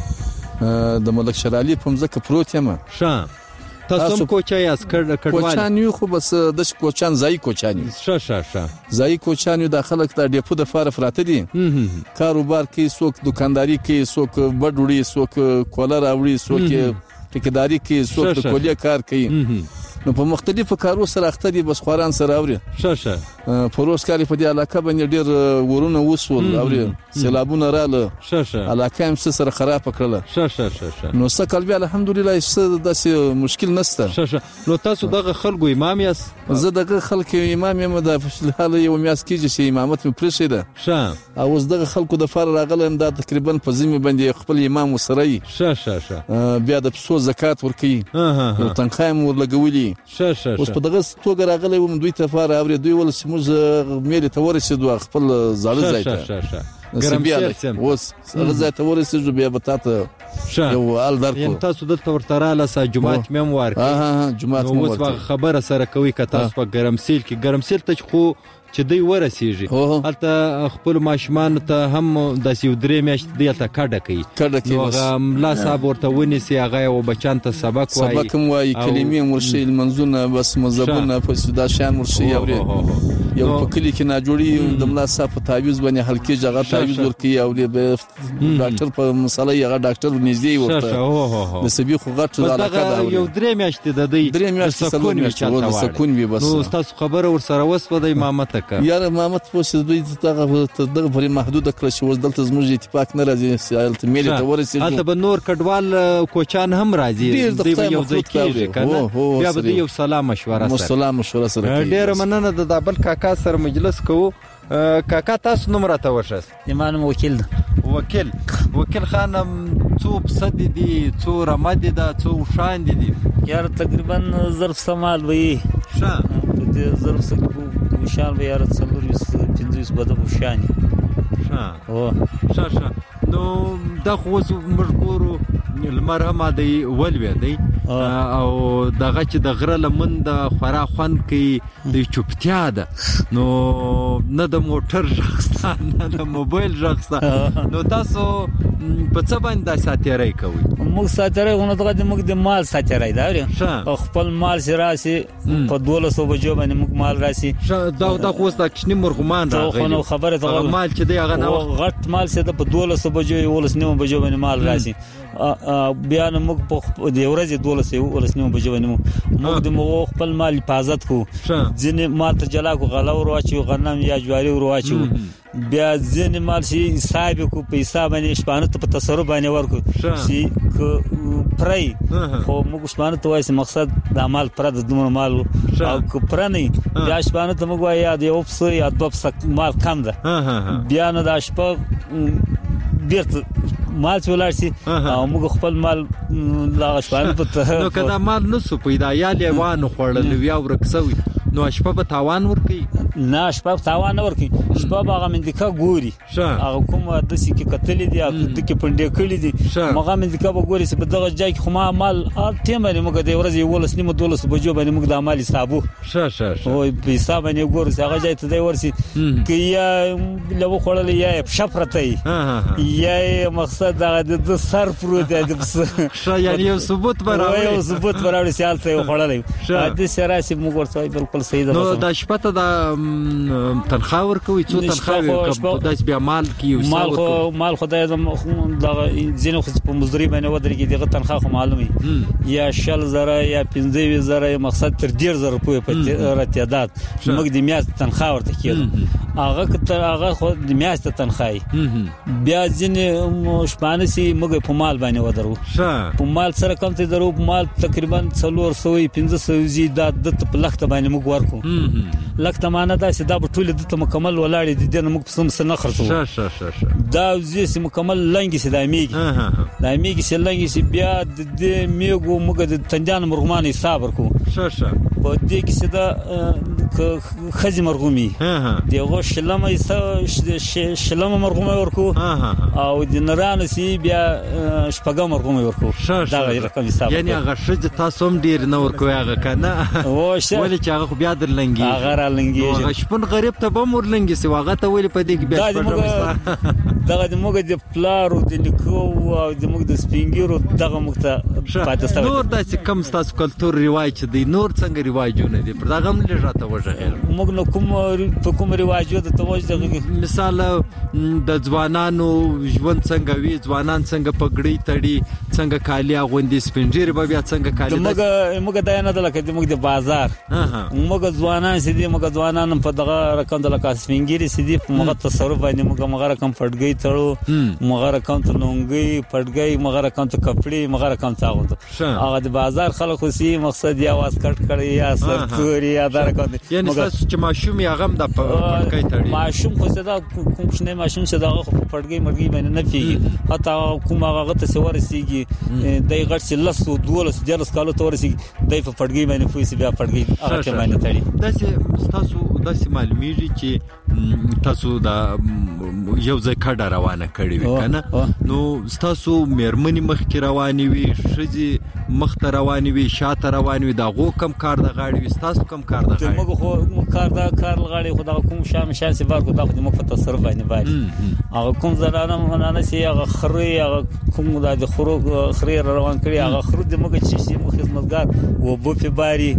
ښه د ملک شرعلی په مځکه پروت یم ښه تاسو کوچای اس کړ کډوال کوچان یو خو بس د کوچان ځای کوچان ښه ښه ښه ځای کوچان یو د خلک د ډیپو د فار فراته دي کاروبار کوي څوک دکانداری کوي څوک بډوړي څوک کولر اوړي څوک ټیکداري کوي څوک د کولیه کار کوي نو په مختلفو کارو سره اخته دي بس خوران سره اوري ښه ښه پروس کاری په دې علاقه باندې ډیر ورونه وسول اوري سیلابونه رااله ښه ښه علاقه هم سره خراب کړله ښه ښه ښه نو سکل بیا الحمدلله هیڅ داسې مشکل نشته ښه ښه نو تاسو دغه خلکو امام یاست زه دغه خلکو امام یم د حال یو میاس کېږي چې امامت مې پرې شه ده ښه او اوس دغه خلکو د فار راغلم دا تقریبا په ذمه باندې خپل امام وسره ښه ښه ښه بیا د پسو زکات ورکي نو تنخوایم ورلګولي ښه ښه اوس په دغه توګه راغلی وم دوی ته فار اوري دوی ول سموږ مېلې ته ورسېدو خپل زاړه ځای ته ښه ښه ګرمسیر اوس هغه ځای ته ورسېدو بیا به تاسو یو ال درکو یم تاسو دلته ورته رااله سا جمعه مې ورکړ ها ها جمعه مې ورکړ اوس خبره سره کوي که تاسو په ګرمسیر کې ګرمسیر ته خو چې دوی ورسیږي هلته خپل ماشومان ته هم د سیو درې میاشتې دلته کډه کوي کډه کوي هغه ملا صاحب ورته ونیسي هغه او بچان ته سبق وایي سبق هم وایي کلمې مرشي منځونه بس مذهبونه په سودا شان مرشي اوري یو په کلی کې ناجوړي د ملا صاحب په تعویض باندې هلکي جګه تعویض ورکي او ډاکټر په مسله یې ډاکټر نږدې ورته د سبي خو غټ علاقه ده یو درې میاشتې د دې درې میاشتې سکون وي سکون وي بس نو تاسو خبره ور سره وسو د امامت یار امامت پوسې دوی دغه دغه پرې محدود کړ چې وز دلته زموږ اتفاق نه راځي سیالت ملي ته ورسېږي البته به نور کډوال کوچان هم راځي دوی یو ځای کېږي کنه بیا به یو سلام مشوره سره سلام مشوره سره ډېر مننه د دابل کاکا سره مجلس کوو کاکا تاسو نوم راته وښاست ایمان وکیل وکیل وکیل خانم څو پسد دي څو رمد دي دا څو شان دي یار تقریبا ظرف سمال وي ښه په دې ظرف سره وشان به یار څلور پنځه بده وشان ښه او ښه ښه نو دا خو مجبورو المرحمه دی ولوي دی او دغه چې د غره لمن د خورا خوان کې د چوپتیا ده نو نه د موټر ژغستا نه د موبایل ژغستا نو تاسو په څه باندې ساتیرای کوي؟ موږ ساتیرای غو نه دغه موږ د مال ساتیرای دا خپل مال سراسي په دولسو بجو باندې موږ مال راسي دا دا خو ست کښنی مرغمان راغلی خبره ته مال چې دی هغه نو غټ مال سي د په دولسو بجو ولس نیو بجو باندې مال راسي بیا نو موږ په د ورځې دولسو ولس نیو بجو باندې موږ د موږ خپل مال حفاظت کو ځینې مال ته جلا کو غلا ور واچو غنم یا جواری ور واچو بیا ځینې مال شي حساب کو په حساب باندې شپانه په تصرف باندې ورکو شي پرای خو موږ شپانه ته وایي مقصد د مال پر د دومره مال او کو پر نه بیا شپانه ته موږ وایي د یو څه یا د څه مال کم ده بیا نه د شپه بیرته مال څولار سي او موږ خپل مال لا شپانه په نو کدا مال نو سو پیدا یا لیوان خړل ویا ورکسوي نو شپه په تاوان ورکی نه شپه په تاوان ورکی شپه باغه مندکا ګوري هغه کوم د سې کې قتل دي او د کې پندې کړی دي مغه مندکا به ګوري چې په دغه ځای کې خو ما مال ټیم باندې موږ د ورځې ولس نیمه دولس بجو باندې موږ د مال حسابو شه شه شه او په حساب باندې ګوري هغه ځای ته دی ورسي کې یا لو خړل یا شفرته یا مقصد د سر پروت دی شه یعنی یو ثبوت براوي یو ثبوت براوي سیال ته خړل د سراسي موږ ورته بالکل نو د شپه ته د تنخواه ورکوي څو تنخواه داس بیا مال کې مال خو مال خدای د زینو خو په مزدوري باندې ودرېږي دغه تنخواه خو معلومي یا شل زره یا پنځه زره مقصد تر ډیر زره په راتیادات موږ د میاشت تنخواه ورته کېږي هغه تر هغه خو د میاشت تنخواه بیا ځینې شپانه سي موږ په مال باندې ودرو په مال سره کم ته درو مال تقریبا څلور سوه پنځه سوه زیات د په لخت باندې موږ ورکو لکه معنا دا چې دا په ټوله د مکمل ولاړې دي د موږ په سم سره خرڅو شه شه شه دا زی مکمل لنګي سي د میګي د میګي سي لنګي سي بیا د میګو موږ د تنجان مرغمان حساب ورکو شه شه په دې کې سي دا خزي مرغومي دغه شلمه شلمه مرغومه ورکو او د نرانه سي بیا شپږم مرغومه ورکو دا رقم حساب یعنی هغه شج تاسو هم ډیر نه ورکو هغه کنه ولې چې هغه بیا در لنګي هغه را لنګي هغه شپون غریب ته به مور لنګي سی هغه ته ویل په دې کې بیا دغه د موږ د پلارو د نکو او د موږ د سپینګیرو دغه موږ ته پاتې ستو نور داسې کم تاسو کلچر رواج دی نور څنګه رواجونه دي پر دغه هم لږه وژغل موږ نو کوم په کوم رواجو د توجه مثال د ځوانانو ژوند څنګه وی ځوانان څنګه پګړی تړي څنګه کالیا غوندي سپینجیر به بیا څنګه کالیا موږ موږ دا نه دلته موږ د بازار موږ ځوانان سي دي موږ ځوانان په دغه رقم د لکه سپینګری سي دي موږ تصرف باندې موږ موږ رقم پټګي تړو موږ رقم ته لونګي پټګي موږ رقم ته کپڑے موږ رقم ته غوته هغه د بازار خلکو سي مقصد یا واس کټ کړی یا سرتوري یا دا رقم یعنی تاسو چې ماشوم یا غم د پټګي تړي ماشوم خو صدا کوم شنه ماشوم صدا پټګي مرګي باندې نه پیږي حتی کوم هغه ته سور سيږي دای غټ سي لسو دولس جلس کالو تور سي دای په پټګي باندې فوسي بیا پټګي هغه باندې تړي دا چې تاسو داسې معلومیږي چې تاسو دا یو ځای کډه روانه کړې وي کنه نو تاسو مېرمنې مخ کې روانې وي شذي مخ ته روانې وي شاته روانې وي دا غو کم کار د غاړي وي تاسو کم کار د غاړي موږ خو کار دا کار غاړي خو دا کوم شام شان سي بار کو دا خو موږ په تصرف باندې باندې هغه کوم زرانه مونانه سي هغه خري هغه کوم دا د خرو خري روان کړي هغه خرو د موږ چې سي مخ خدمتګار و بو په باري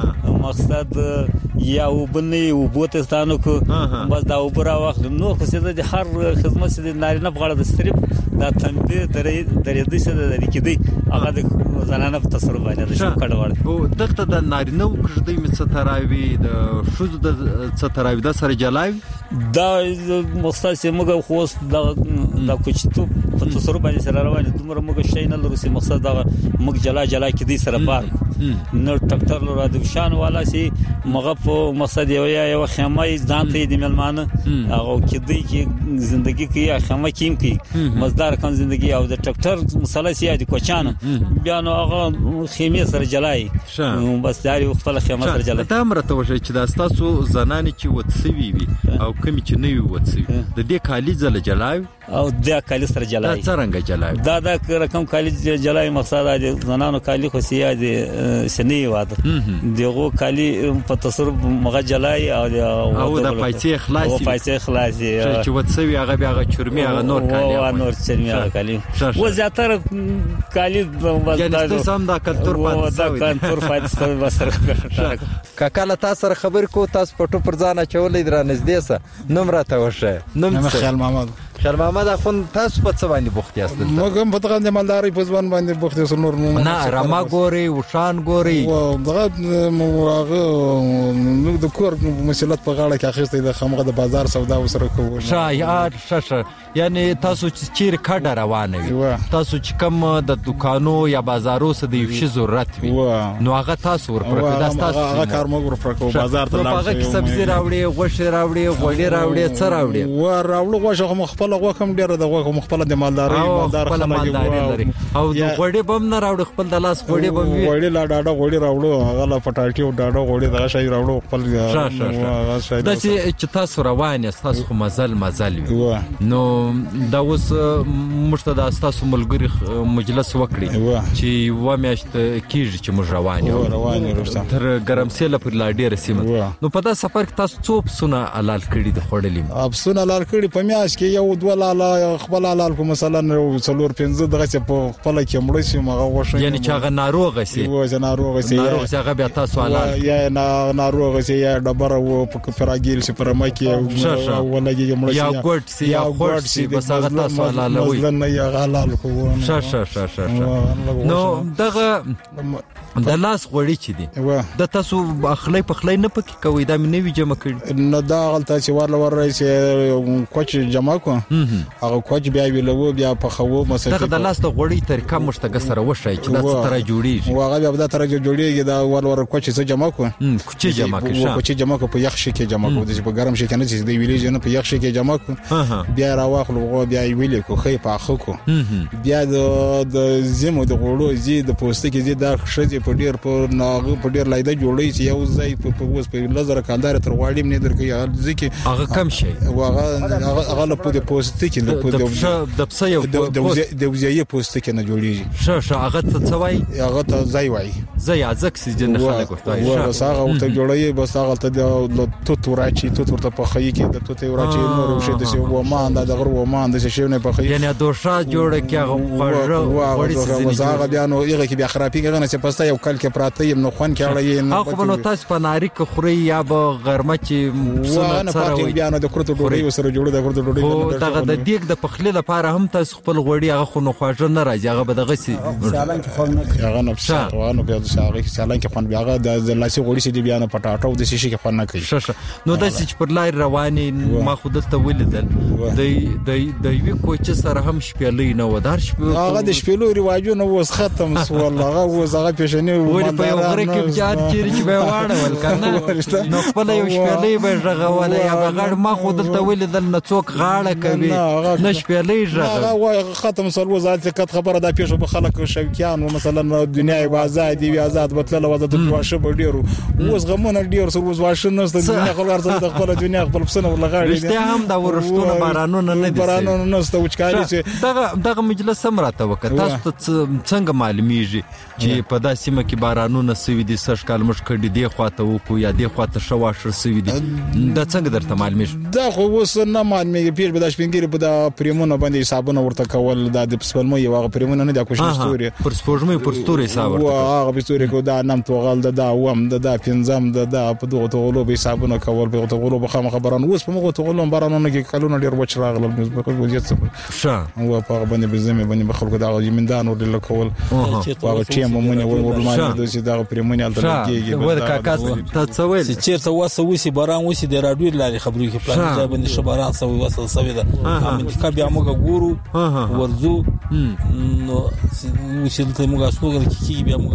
مقصد یا وبني وبوتستانو کو بس دا وبرا وخت نو خو سي د هر خدمت سي نارینه په غاړه د ستریپ دا تنبيه درې درې د څه د کېدی هغه د زنانه په تصرف باندې شو کډوړ او دغه د نارینه وکړدي مڅ تراوي د شوز د څ تراوي د سره جلاوي دا مقصد سي موږ خو د د کوچتو په تصرف باندې سره روان دومره موږ شي نه لرو سي مقصد دا موږ جلا جلا کېدی سره بار نو ټکټر لرو د شان والا سي مغه په مقصد یو یو خیمه ځان ته د ملمانه هغه کې دی کې ژوندۍ کې خیمه کیم کې مزدار کم ژوندۍ او د ټریکټر مسله سیادي کوچانه بیا نو هغه خیمه سره جلای بس داري خپل خیمه سره جلای دا مرته وشي چې دا تاسو زنانه چې وتسوي وي او کوم چې نه وي وتسوي د دې کالی زله جلای او د کالی سره جلای دا څنګه جلای دا دا رقم کالی جلای مقصد د زنانو کالی خو سیادي سنی واده دغه کالی په تصرف مغه جلای او او د پیسې خلاصي او پیسې خلاصي چې وتسوي هغه بیا هغه چرمي هغه نور کالی او نور چرمي هغه کالی و زیاتره کالی یعنی سم دا کلتور پاتې دا کلتور پاتې وسره کاکاله تاسو سره خبر کو تاسو پټو پر ځان چولې در نږدې سه نمبر ته وشه نوم خیال محمد خیال محمد اخون تاسو په څه باندې بوخت یاست موږ هم په دغه د مالداري په ځوان باندې بوخت یو نور نه رما ګوري وشان ګوري او دغه موږ د کور مسلط په غاړه کې اخیستې د خمغه د بازار سودا وسره کوو شایعات ششه یعنی تاسو چې چیر کډه روانه وي تاسو چې کوم د دکانو یا بازارو سره د یو ضرورت وي نو هغه تاسو ورپرکو دا تاسو هغه کار موږ ورپرکو بازار ته لاړ هغه کې سبزی راوړي غوښه راوړي غوړي راوړي څه راوړي و راوړو غوښه مخ خپل غوښه ډیره د غوښه مخ د مالداري مالدار خلک او د غوړي بم نه راوړي خپل د لاس غوړي بم وي غوړي لا ډاډه غوړي راوړو هغه لا پټاټي او ډاډه غوړي دا شي راوړو خپل هغه شي د چې تاسو روان یاست تاسو مزل مزل وي نو دا اوس مشته د تاسو ملګری مجلس وکړي چې و میاشت کیږي چې موږ روان یو روان یو تر ګرمسله پر لا ډیره سیمه نو په دا سفر کې تاسو څو پسونه حلال کړي د خړلې ابسونه حلال کړي په میاشت کې یو دوه لاله خپل حلال کو مثلا څلور پنځه دغه په خپل کې مړ شي مغه وښه یعنی چې هغه ناروغ شي و چې ناروغ شي ناروغ شي هغه بیا تاسو حلال یا ناروغ شي یا ډبره و په فراګیل شي پر مکه ولګي مړ شي یا ګډ شي یا ګډ شي بس هغه تاسو حلال وي نه یا حلال کو ش ش ش ش نو دغه د لاس غوړي چې دي د تاسو اخلي په خلای نه پکې کوي دا مې نوی جمع کړي نه دا غلطه چې ورل ور رئیس کوچ جمع کو هغه کوچ بیا ویلو بیا په خو مثلا دغه د لاس د غوړي طریقه مشتګ سره وشي چې دا څه تر جوړیږي هغه بیا د تر جوړیږي دا ور ور کوچ څه جمع کو کوچ جمع کې کوچ جمع کو په یخ شي کې جمع کو د په ګرم شي کې نه چې دی ویلې نه په یخ شي کې جمع کو بیا راواخلو بیا ویلې کو خې په اخو کو بیا د زمو د غوړو زی د پوسټ کې زی دا خشې په ډیر په ناغه په ډیر لایده جوړی چې یو ځای په اوس په لزر کاندار تر غواړم نه درکې ځکه هغه کم شي هغه هغه په پوسټ کې د د پس یو د وزیه پوسټ کې نه جوړیږي ش ش هغه څه وای هغه ته ځای وای ځای ازک سي جن خلک ورته بس هغه ته جوړی بس هغه ته د توت ورچی توت ورته په خی کې د توت ورچی نور شي د سی و ما د غرو و ما د شي نه په خی یعنی دوشا جوړه کې هغه وړي څه هغه بیا نو هغه کې بیا خرابې غنه چې پسته یو کال کې پراته یم نو خون کې اړې نه هغه نو تاسو په ناری کې خوري یا به غرمه چې سونه سره بیا نو د کورته ډوډۍ سره جوړه د کورته ډوډۍ او دغه د دیګ د پخلي لپاره هم تاسو خپل غوړي هغه خو نو خواجه نه راځي هغه به دغه سي سالان کې خون نه هغه نو څه بیا د سالان کې سالان کې خون بیا هغه د لاسي غوړي سي بیا نه پټاټو د شیشه کې خون نه کوي نو د سچ پر لای رواني ما خود ته ولیدل د د د یو کوچ سره هم شپېلې نه ودار شپې هغه د شپېلو رواجونه وس ختم سو والله هغه زغه پېښنه ولې په یو غره کې بجار چیرې چې به واړه ول کنه نو خپل یو شپېلې به ژغول یا بغړ ما خود ته ولیدل نه څوک غاړه کوي نه شپېلې ژغ هغه ختم سو وزارت کټ خبره دا پېښه په خلک شوکیان مثلا دنیا آزاد دی آزاد بتل وزارت واشه ډیرو اوس غمونه ډیر سر اوس واشه نه د دنیا خلک د خپل دنیا خپل پسنه ولغاړي رښتیا هم دا ورشتونه بارانونه نه دي بارانونه نه ست وچکاري چې دغه دغه مجلس هم راته وکړه تاسو څنګه معلومیږي چې په داسې سیمه کې بارانونه سوي دي سږ کال مش کړي دی خواته وکړو یا دی خواته شواشه سوي دي دا څنګه درته معلومیږي دا خو اوس نه معلومیږي پیر به د شپنګری په د پریمونه باندې حسابونه ورته کول د پسپلمو یو هغه پریمونه نه د کوشش ستوري پر سپوږمۍ پر ستوري حساب ورته هغه په ستوري کو دا نام توغل د دا وم د دا پنځم د دا په دغه توغلو به حسابونه کول په توغلو به خامخ باران اوس په مغه توغلو بارانونه کې کلونه ډیر وچ راغله په وضعیت څه شه او په باندې به زمي باندې به خلکو دا زمیندان ور کول هغه ټیم مونږ ورمانه د چې دا پریمونه الټرکیږي ور کاکا ته څه ویل چې چیرته واسه وسی باران وسی د راډیو لاري خبرو کې پلان ځای باندې شباران سوي وصل سوي ده امریکا بیا موږ ګورو ورزو نو چې ته موږ اسوګل کې بیا موږ جاته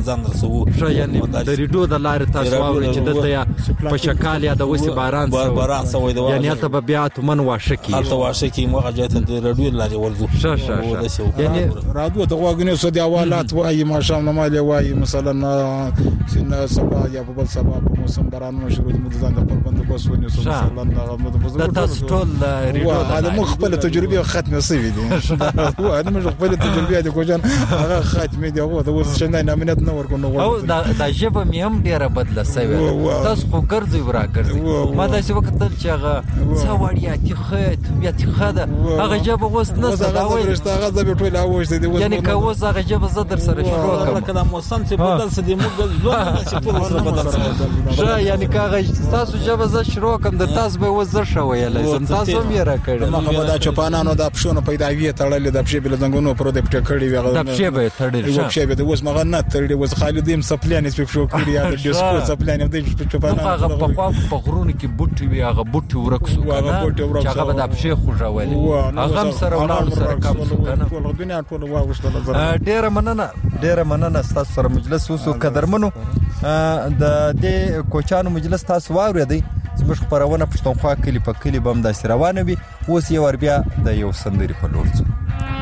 ځان رسو. یعنی د ریډیو د لارې تاسو واورئ چې دلته یا په شکال یا د وسی باران باران سوی دی، یعنی هلته به بیا اتمن واشه کیږي، هلته واشه کیږي، موږ ځای ته د ریډیو لارې ورځو. ښه ښه ښه. یعنی رادیو ته غوږونه سو دی حوالات وایي، ماښام نه مالې وایي مثلا سینه سبا یا په بل سبا په موسم بارانونه شروع دي، موږ ځان د خپل بندوبست ونیسو مثلا د تاسو ټول ریډیو دا موږ خپل تجربه ختمه سوي دي. هو دا موږ خپل تجربه د کوجان هغه ختمه دي، هغه د اوس شنه نامنیت نه ورکو. او دا ژبه مې هم ډیره بدله سوې، تاسو خو ګرځئ ورا ما داسې وکتل چې هغه څه وړیاتي ښه طبیعتي ښه ده، هغه ژبه اوس نشته. دا وایي هغه ژبه ټوله اوس دي، یعنی که اوس هغه ژبه زه در سره شروع کړم کله موسم چې بدل څه دی موږ ځوان چې ټول سره بدل ښه. یعنی که هغه تاسو ژبه زه شروع کړم د تاسو به اوس زه ښه ویلی زم، تاسو هم یې راکړی. مخه به دا چپانانو د پښونو پیداوي تړلې، د پښې بل زنګونو پر د پټ کړي وي، د پښې به تړلې، د پښې به اوس مغه نه تړلې، اوس خالدیم سپلان سپیک شو کړی یا د ډیسکو سپلان د چپانانو هغه په خوا په غرونو کې بوټي وي، هغه بوټي ورکسو کنه چې هغه به د پښې خوژولې، هغه هم سره ولاړ سره کم شو کنه. ټول دنیا ټول واغشتل. ډیره مننه ډیره مننه تاسو سره مجلس وسو قدرمنو د دې کوچانو مجلس تاسو واورېدئ. زموږ خبرونه پښتونخوا کلی په کلی بم داسې روانه وي. اوس یې ور بیا د یو سندري په لور ځو.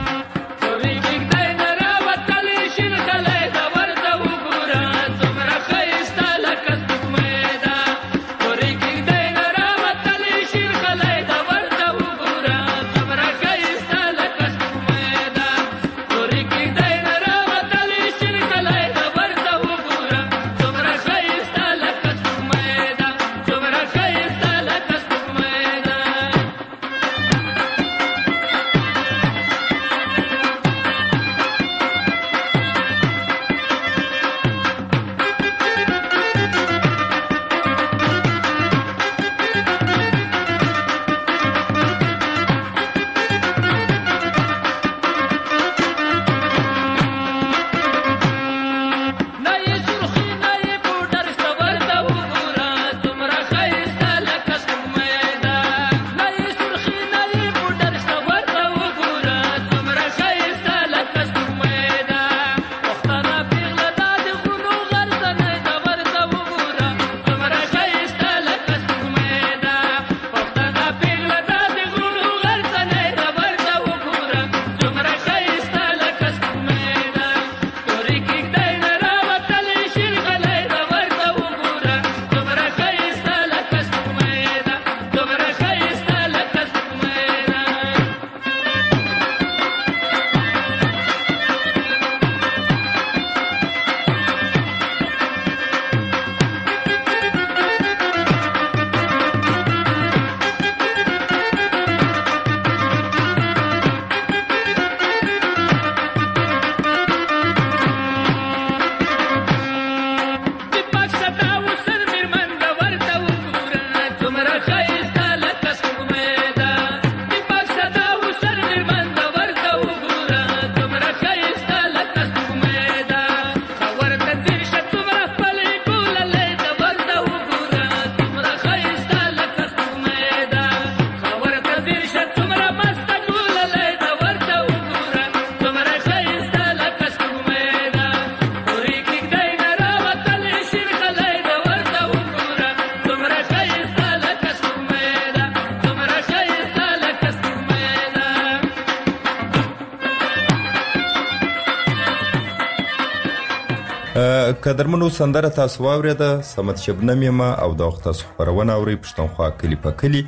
قدرمنو سندره تاسو واورېده، صمد شبنم یم او د وخت تاسو خبرونه اورئ پښتونخوا کلی په کلی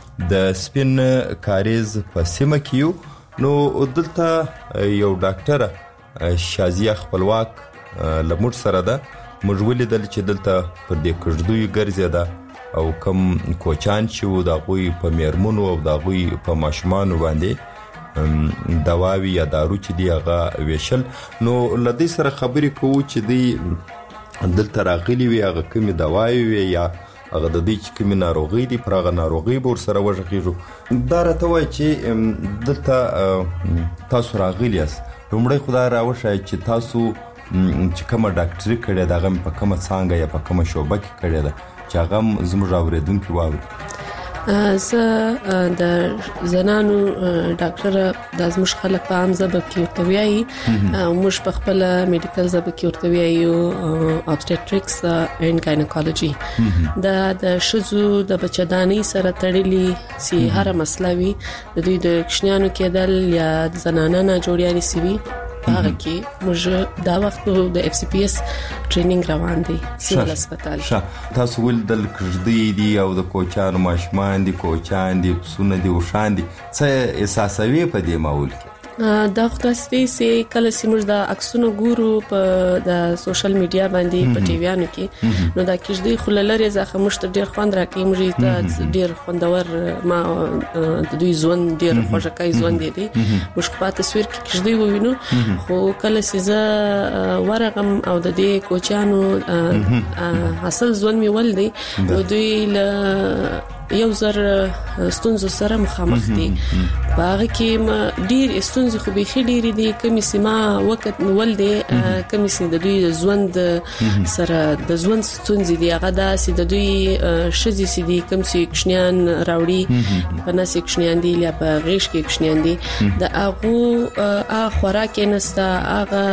د سپین کاریز په سیمه کې یو. نو دلته یو ډاکټره شازیه خپلواک له موږ سره ده. موږ ولیدل چې دلته پر دې کږدیو ګرځېده او کم کوچان چې وو د هغوی په میرمنو او د هغوی په ماشومانو باندې دواوی یا دارو چې دی هغه ویشل. نو له دې سره خبرې کوو چې دی دلته راغلي وي، هغه کومې دواوی وي یا هغه د دې چې کومې ناروغۍ دي پر هغه ناروغۍ به ورسره وغږېږو. دا راته وایي چې دلته تاسو راغلي یاست، لومړی خو دا راوښایه چې تاسو چې کومه ډاکټري کړې ده هغه په کومه څانګه یا په کومه شعبه کې کړې ده چې هغه هم زموږ اورېدونکي واوري. زه د زنانو ډاکټر د ازموش خلک په عام ژبه کې ورتویایي او موږ په خپل میډیکل ژبه کې ورتویایي obstetrics and gynecology دا د شذو د بچدانۍ سره تړلي سي هر مسله وي د دوی د کښنیانو کېدل یا د زنانه نه جوړیاري سی وي هغه کې موږ دا وخت د اف سی پی اس ټریننګ روان دی سیول هسپتال. تاسو ول د کړدې دی او د کوچانو ماشمان دي کوچان دي سونه دي وشان دي څه احساسوي په دې ماحول کې؟ دا خداسته سي کله سیمر د اکسونو ګورو په د سوشل میډیا باندې په ټي ویانو کې نو دا کېږي خللره زخه مشت ډیر خوند راکې مې ته ډیر خوندور ما د دوی ځوان ډیر خوشکای ځوان دي دي مش په تصویر کې کېږي ووینو خو کله سيزه ورغم او د دې کوچانو حاصل ځوان می ول دي نو دوی ل یو زر ستونزو سره مخامخ دي باغ کې ډیر ستونزې خو به خېډيري دي کمی سیما وخت ول دي کمی سي د دوی ژوند سره د ژوند ستونزې دي هغه د سي د دوی شذي سي دي کم سي کښنیان راوړي په ناس کښنیان دي یا په غیش کې کښنیان دي د هغه ا خوراک نستا هغه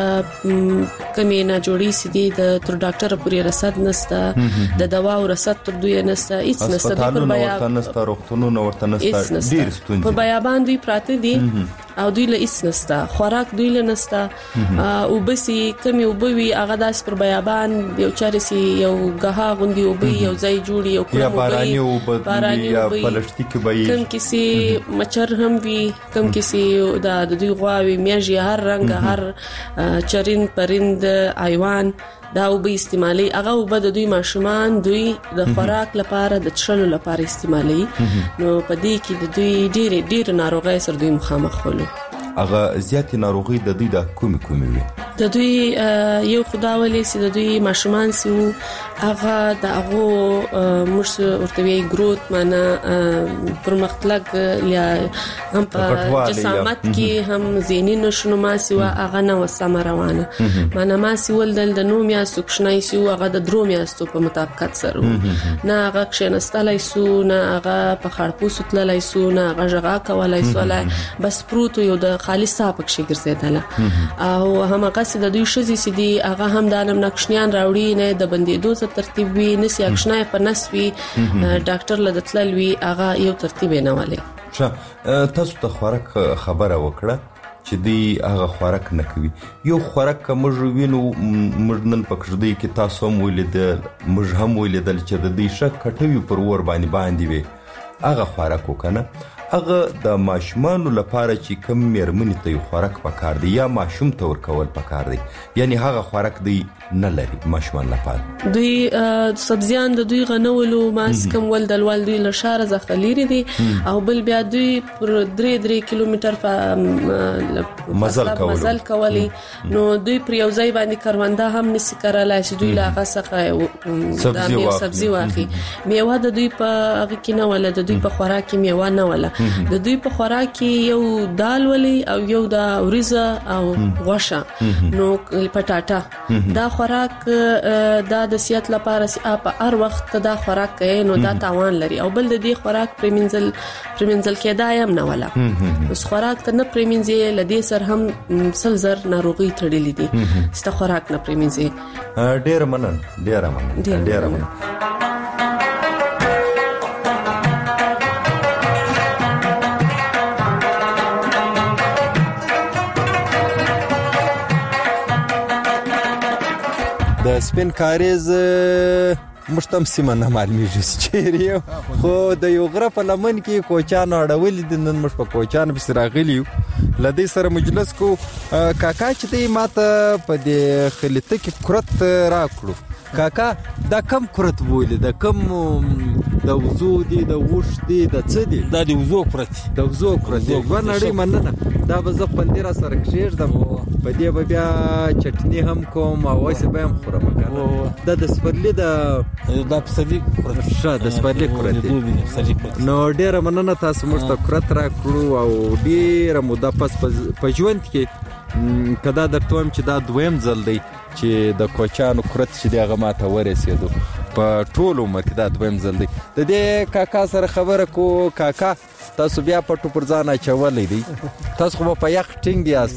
کمی نه جوړي سي دي د تر ډاکټر پورې رسد نستا د دوا او رسد تر دوی نستا هیڅ نستا د ورته نستا روغتونونو ورته نستا ډیر ستونزې په بیابان دوی پراته دي او دوی له هیڅ نستا خوراک دوی له نستا او بسي کمی وبوي هغه داس پر بیابان یو چارسي یو غها غوندي وبي یو ځای جوړي یو کوم باراني او بدلی یا پلشتي کې وي کم کسي مچر هم وي کم کسي د دوی غواوي میږي هر رنگ هر چرین پرند حیوان دا او به استعمالي هغه او به د دوی ماشومان دوی د خوراک لپاره د چلو لپاره استعمالي نو په دې کې د دوی ډېر ډېر ناروغي سره دوی مخامخ ولو هغه زیات ناروغي د دوی د کوم کوم وي د دوی یو خداولې سي د دوی ماشومان سي هغه د هغه مرس ورتوي ګروت معنا پرمختلګ یا هم په جسامت کې هم زيني نشونما سي هغه نه وسم روانه معنا ما سي ولدل د نومیا سوکشنای سي هغه د درومیاستو په مطابقت سره نه هغه کښنستلای سو نه هغه په خړپوسو تللای سو نه هغه ژغا کولای سو بس پروت یو د خالص صاحب کې ګرځیدله او هم قصد د دوی شذي سي دي هغه هم د علم نقشنیان راوړي نه د بندیدو څخه ترتیب وي نسي اکشنای په نسوي ډاکټر لدتل وی هغه یو ترتیب نه ولي ښه تاسو ته خوراک خبره وکړه چې دی هغه خوراک نه کوي یو خوراک موږ وینو موږ نن پکې دی کې تاسو هم ولیدل موږ هم ولیدل چې د دې شک کټوي پر ور باندې باندې وي هغه خوراک وکنه هغه د ماشومان لپاره چې کم مېرمنې ته خوراک پکار دی یا ماشوم ته ورکول پکار دی یعنی هغه خوراک دی نه لري ماشومان لپاره دوی سبزیان د دوی غنولو ماس کم ول دلوال دوی له شار زخلیری دي او بل بیا دوی پر درې درې کیلومتر په مزل کول مزل کولی نو دوی پر یو ځای باندې کرونده هم نسی کارلای چې دوی لا غسخه د میوه سبزی واخی میوه د دوی په هغه کې نه ولا د دوی په خوراک کې میوه نه ولا د دوی په خوراک کې یو دال ولي او یو د اوریزه او غوښه نو پټاټا دا خوراک دا د صحت لپاره په هر وخت دا خوراک کوي نو دا تاوان لري او بل د دې خوراک پریمنزل پریمنزل کې دا یم نه ولا اوس خوراک ته نه پریمنځي لدې سر هم سلزر ناروغي تړلې دي ست خوراک نه پریمنځي ډیر منن ډیر منن ډیر منن د سپین کاریز مشتم سیمه نه معلومیږي چې خو د یو غره په لمن کې کوچان اړول دي نن مش په کوچان بس راغلی لدی سره مجلس کو کاکا چې دی ماته په دې خلیته کې کرت راکړو کاکا دا کم کرت بوله دا کم د وزو دي د وښ دي د څه دي دا د وزو کرت د وزو کرت دی ونړی مننه دا به زه پندیره سره کښېږدم په دې به بیا چټني هم کوم او وایسه به هم خورم دا د سپرلي د دا پسرلي کرت ښه د سپرلي کرت نو ډېره مننه تاسو موږ ته کرت راکړو او ډېره موده پس په ژوند کې کدا درته وایم چې دا دویم ځل دی چې د کوچانو کرت چې دغه ماته ورسېدو په ټول عمر کې دا دویم ځل دی. د دې کاکا سره خبره کو. کاکا تاسو بیا پټو پر ځان اچولې دی؟ تاسو خو په یخ ټینګ یاست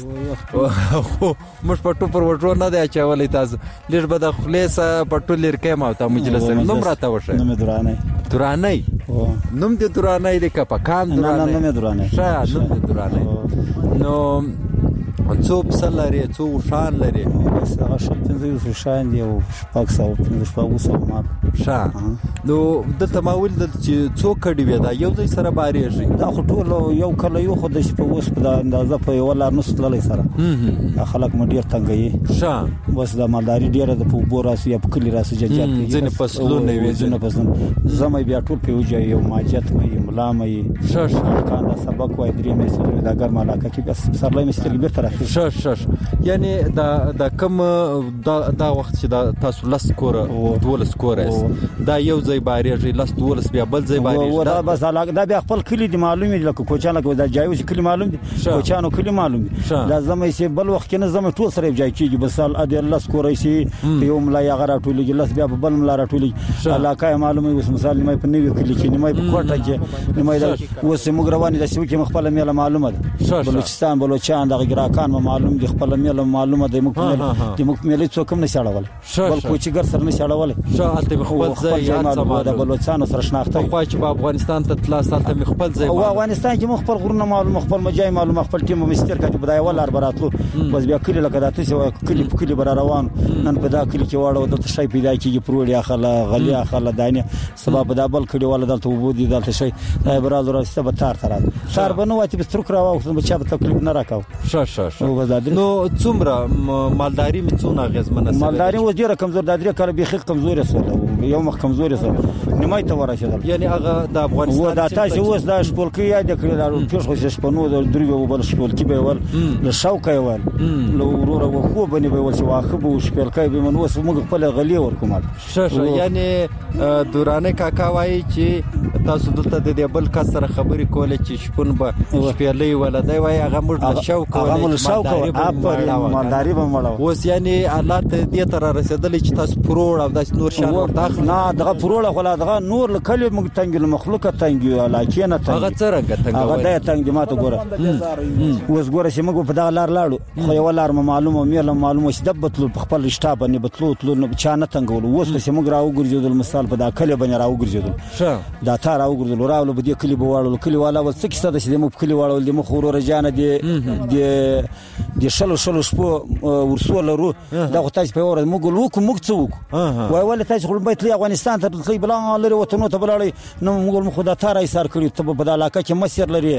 خو موږ پټو پر وټرو نه دی اچولې. تاسو لږ به د خلیص پټو لرکې ما ته مجلس نوم راته وشه. نوم درانه درانه نوم دې درانه دی که په کان درانه؟ نه نوم درانه. ښه نوم دې درانه. نو څو پسه لري څو اوښان لري؟ هغه شل پنځه اوښان دي او شپږ سوه پنځه شپږ اووه سوه مال. ښه نو دلته ما ولیدل چې څو کډې وې دا یو ځای سره بارېږي؟ دا خو ټول یو کله یو خو داسې په اوس په دا اندازه په یوه لار نسو تللی سره. دا خلک مو ډېر تنګوي. ښه بس دا مالداري ډېره ده په اوبو راسي یا په کلي راسي جنجال کوي. ځینې فصلونه وي ځینې فصلونه زمی بیا ټول په یو ځای یو ماجت مې یو ملا مې ښه ښه کان دا سبق وایي درې میاشتې دا ګرمه علاقه کې بس پسرلی مې سترګې بېرته راخېږي. ښه ښه یعنې دا دا کوم دا دا وخت چې دا تاسو لس کوره دولس کوره یاست دا یو ځای بارېږي لس دولس بیا بل ځای بارېږي؟ دا بس علاقه دا بیا خپل کلي دي معلوم دي لکه کوچیان لکه دا جایوز کلي معلوم دي کوچیانو کلي معلوم دي. دا زمی چې بل وخت کې نه زمی ټول سره یو ځای کېږي بس ادې لس کوره شي په یو ملا یې هغه راټولېږي لس بیا په بل ملا راټولېږي. علاقه یې معلومه اوس مثال نیمه په نوي کلي کې نیمه په کوټه کې نیمه دا اوس موږ روانې د سیمې کې خپله میله معلومه ده. بلوچستان بلوچان دغه ګراکان معلوم دي خپله میله معلومه ده. موږ د موږ میلې څوک هم نشي اړولی بل کوچیګر سره نشي اړولی. ښه هلته مې خپل ځای یاد سما د بلوچستانو سره شناخته پخوا چې په افغانستان ته تلاست هلته مې خپل ځای او افغانستان کې مو خپل غرونه معلوم خپل مجای معلوم خپل ټیم مو مستر کړي په دا یو لار براتلو بس بیا کلی لکه دا تاسو کلی په کلی بر روان نن په دا کلی کې واړو دلته شي پیدا کیږي پروړی اخله غلی اخله دانه سبب دا بل کلی ول دلته وبودي دلته شي دا برادر راسته به تار تر تار بنو واتی به ترک راو خو بچا به تکلیف نه راکاو. ښه ښه نو څومره مالداري مې څونه اغیزمنه سوه؟ مالداري اوس ډېره کمزور دا درې کاله بیخي کمزورې سوله یو مخ کمزورې سوله نیمای ته ورسېدل. یعنې هغه د افغانستان دا تاسې اوس دا شپولکۍ یاد کړې دا پېښ خو چې شپنو د درې به بل شپولکي به یې ول له شوقه یې ول له وروره وښو بنې به یې ول چې واښه به و شپېلکی به یې من اوس موږ خپله غلې ورکوم. ښه ښه یعنې درانه کاکا وایي چې تاسو دلته د دې بل کس سره خبرې کولې چې شپون به شپېلۍ وله دی وایي هغه موږ له شوق مالداري به مړه اوس یعنې حالات دې ته را رسېدلی چې تاسو پروړ او داسې نور شیان ورته اخلئ؟ نه دغه پروړه خو لا دغه نور له کلي موږ تنګ له مخلوقه تنګ یو علاقې نه تنګ. هغه څرنګه تنګ هغه دی تنګ دی ما ته ګوره اوس ګوره چې موږ په دغه لار لاړو خو یوه لار مو معلومه میله معلومه چې دب به تلو په خپل رشته باندې به تلو تلو نه چا نه تنګولو. اوس خو چې موږ را وګرځېدل مثال په دا کلي باندې را وګرځېدل دا تا را وګرځېدل راولو به دې کلي به واړولو کلي والا به څه کیسه ده چې موږ په کلي واړول دې موږ وروره جانه د د شلو شلو شپو ورسو لرو دا خو تاسو په اور موږ لوکو موږ څه وکړو وای ولې تاسو خپل بیت لی افغانستان ته تللی بلا لري وطنو ته بلاړی نو موږ مخ دا تار ایثار کړی ته په علاقه کې مسیر لري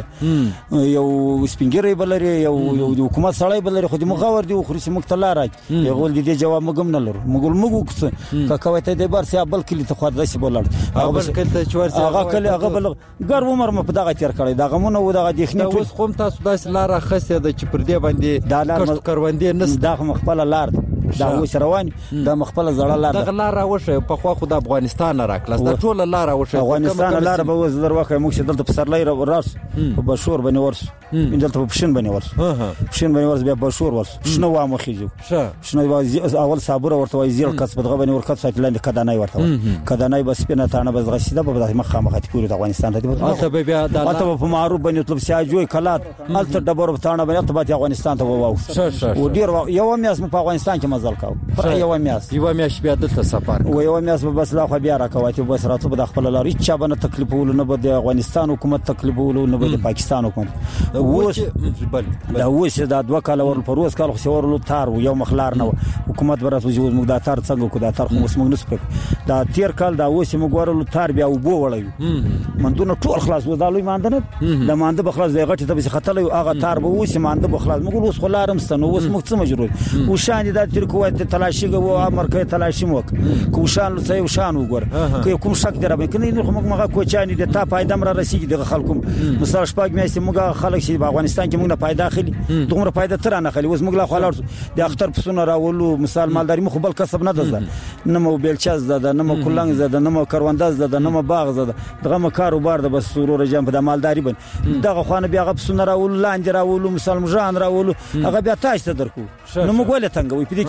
یو سپینګری بلري یو د حکومت سړی بلري خو د مغور دی خو چې موږ ته لار راځي یو ول دي جواب موږ هم نه لرو موږ موږ څه کاکا ته د بار سي بل کلی ته خو داسې بولړ هغه بل کلی ته چورسي هغه کلی هغه بل ګر عمر م په دغه تیر کړی دا غمونه و دغه دیخنه اوس کوم تاسو داسې لار خسته د چې پر دې باندې دا لار کروندې نس دا مخبل لار دا اوس روان دا مخبل زړه لار دا لار راوشه په خوا خو د افغانستان راکلاس دا ټول لار راوشه افغانستان لار به وز در واخه موږ دلته په سرلای راس په بشور باندې ورس دلته په پښین باندې ورس پښین باندې ورس بیا بشور ورس شنو وا مخیجو شنو اول صابر ورته وای زیل کس په دغه باندې ورکت ساتلند کدانای ورته کدانای بس پینه تانه بس غسیده په مخه مخه پورې د افغانستان ته ته بیا د اته په معروف باندې طلب سیاجوي کلات الته دبر په تانه باندې ته افغانستان ته وواو و ډیر یو میاس په افغانستان کې مزل کاو پر یو میاس یو میاس بیا دلته سفر و یو میاس بس لا خو بیا راکواته بس راتلو د خپل لاري چا باندې تکلیف ول نه بده افغانستان حکومت تکلیف ول نه بده پاکستان حکومت اوس دا اوس دا دوه کال ور پروس کال خو ورلو تار یو مخلار نه حکومت برته جو موږ دا تار څنګه کو دا تار خو موږ نسپک دا تیر کال دا اوس موږ ورلو تار بیا وبو وړیو مندونه ټول خلاص و دالوي ماندنه د مانده بخلاص دی غټه ته خطلې هغه تار به اوس مانده بخلاص موږ اوس خلارم ستنه اوس موږ څه مجرور و شان دا تیر کوه تلاشي و امر کوي تلاشي موک کو شان څه شان وګور کوي کوم شک دربه کني نو موږ مغه کوچانی د تا پایده مر رسیږي د خلکو مثال شپږ میاشتې موږ خلک شي په افغانستان کې موږ نه پایده اخلي دومره پایده تر نه اخلي اوس موږ لا خلار د اختر پسونه راولو مثال مالداري مخ بل کسب نه ده نه مو بیلچاز ده نه مو کولنګ ده نه مو کرونداز ده نه مو باغ ده دغه مو کاروبار ده بس سرور جام په مالداري بن دغه خانه بیا غب سونه راول لاندې راولو مثال مجان راولو هغه بیا تاسو ته درکو نو موږ ولې څنګه وي په دې کې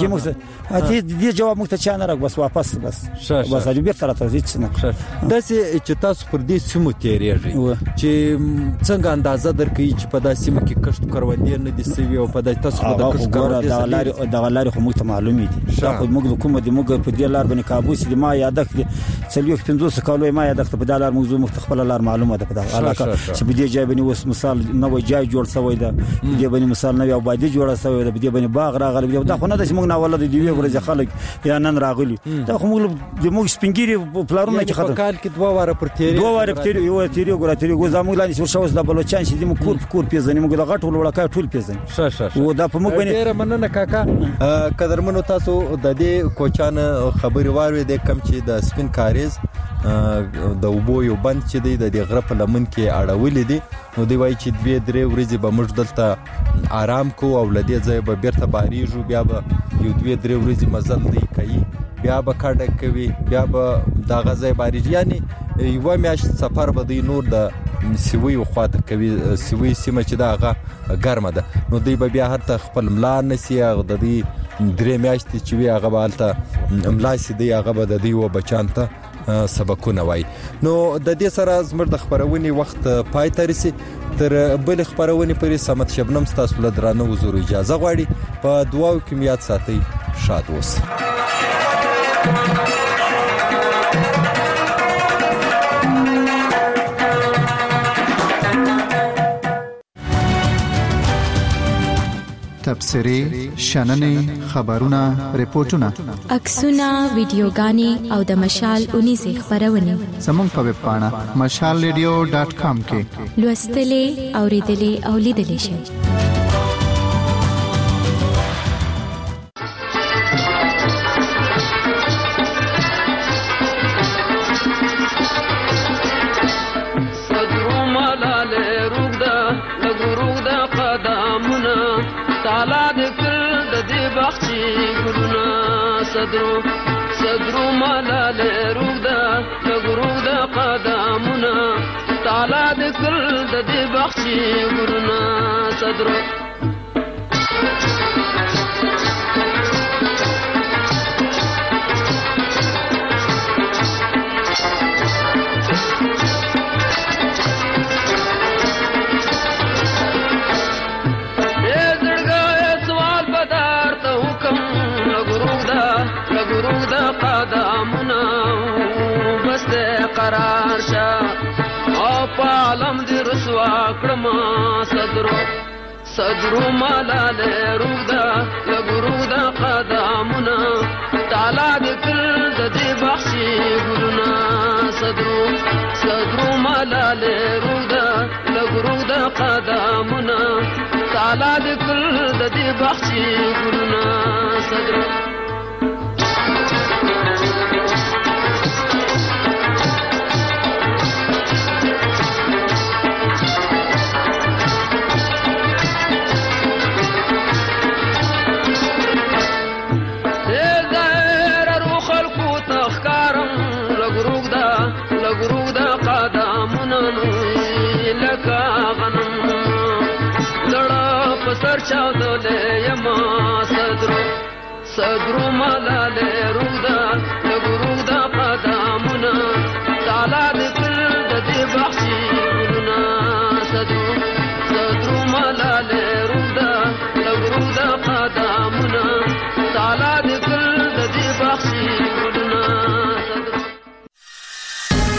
دې موږ ته دې جواب موږ ته چا نه راک بس واپس بس بس اجو بیرته راته هیڅ نه داسې چې تاسو پر دې سیمو تیریږئ چې څنګه اندازه درکړي چې په داسې سیمو کې کښت کروندې نه دي سوي او په داسې تاسو د کښت کروندې دغه لارې خو موږ ته معلومې دي دا خو موږ د کومه دي موږ په دې لار باندې کابوس دي ما یادک دي څلوېښت پنځوس کالو ما یادک په دا لار موږ موږ خپل لار معلومه ده په دغه علاقه چې په دې ځای باندې اوس مثال نوې ځای جوړ شوی ده دې باندې مثال نوې آبادي جوړه شوی ده دې باندې باغ راغلی دا خو نه د موږ نه ولادت دی وی ورځ خلک یا نن راغلی دا خو موږ د موږ سپینګری پلارونه کې خاطر کال کې دوه واره پر تیری دوه واره پر تیری یو تیری ګور تیری ګور زموږ لاندې څو شوز د بلوچستان چې موږ کور کور پیژنې موږ د غټ ولړکای ټول پیژنې شه شه و دا په موږ باندې ډیر مننه کاکا قدرمنو تاسو د دې کوچان خبري واره د کم چې د سپین کاریز د وبو یو بند چې دی د غره په لمن کې اړولې دي نو دی وایي چې دوه درې ورځې به موږ دلته آرام کو او لدې ځای به بیرته باریږو بیا به یو دوه درې ورځې مزل دی کوي بیا به کډه کوي بیا به دا غځای باریږي یعنی یو میاشت سفر به دی نور د سیوی خواته کوي سیوی سیمه چې دا هغه ګرمه ده نو دی به بیا هرته خپل ملا نسی هغه د دې درې میاشتې چې وی هغه به هلته ملا سي دی هغه به د دې و بچان ته سبقونه وای نو د دې سره زموږ د خبرونې وخت پای ته رسي تر بل خبرونې پرې سمت شبنم تاسو له درانه حضور اجازه غواړي په دعاو کې میات ساتي شاد اوسئ تبصرې شننې خبرونه ریپورتونه عکسونه ویډیوګانې او د مشال اونیزه خبرونه زموږ په ویب پاڼه مشال ریډیو ډاټ کام کې لوستلې اوریدلې او لیدلې شئ صدرو صدرو ملال رودا لغرودا قدامنا تعالی ذکر د دې بخشي ګورنا صدرو قدامنا بس قرار شا او پالم دی رسوا کړما صدرو صدرو مالال رودا لګرودا قدامنا تعالی ذکر د دې بخشي ګورنا صدرو صدرو مالال رودا لګرودا قدامنا تعالی ذکر د دې بخشي ګورنا صدرو چاودلې یما صدرو صدرو مالال رودا لګرودا قدامنا تعالی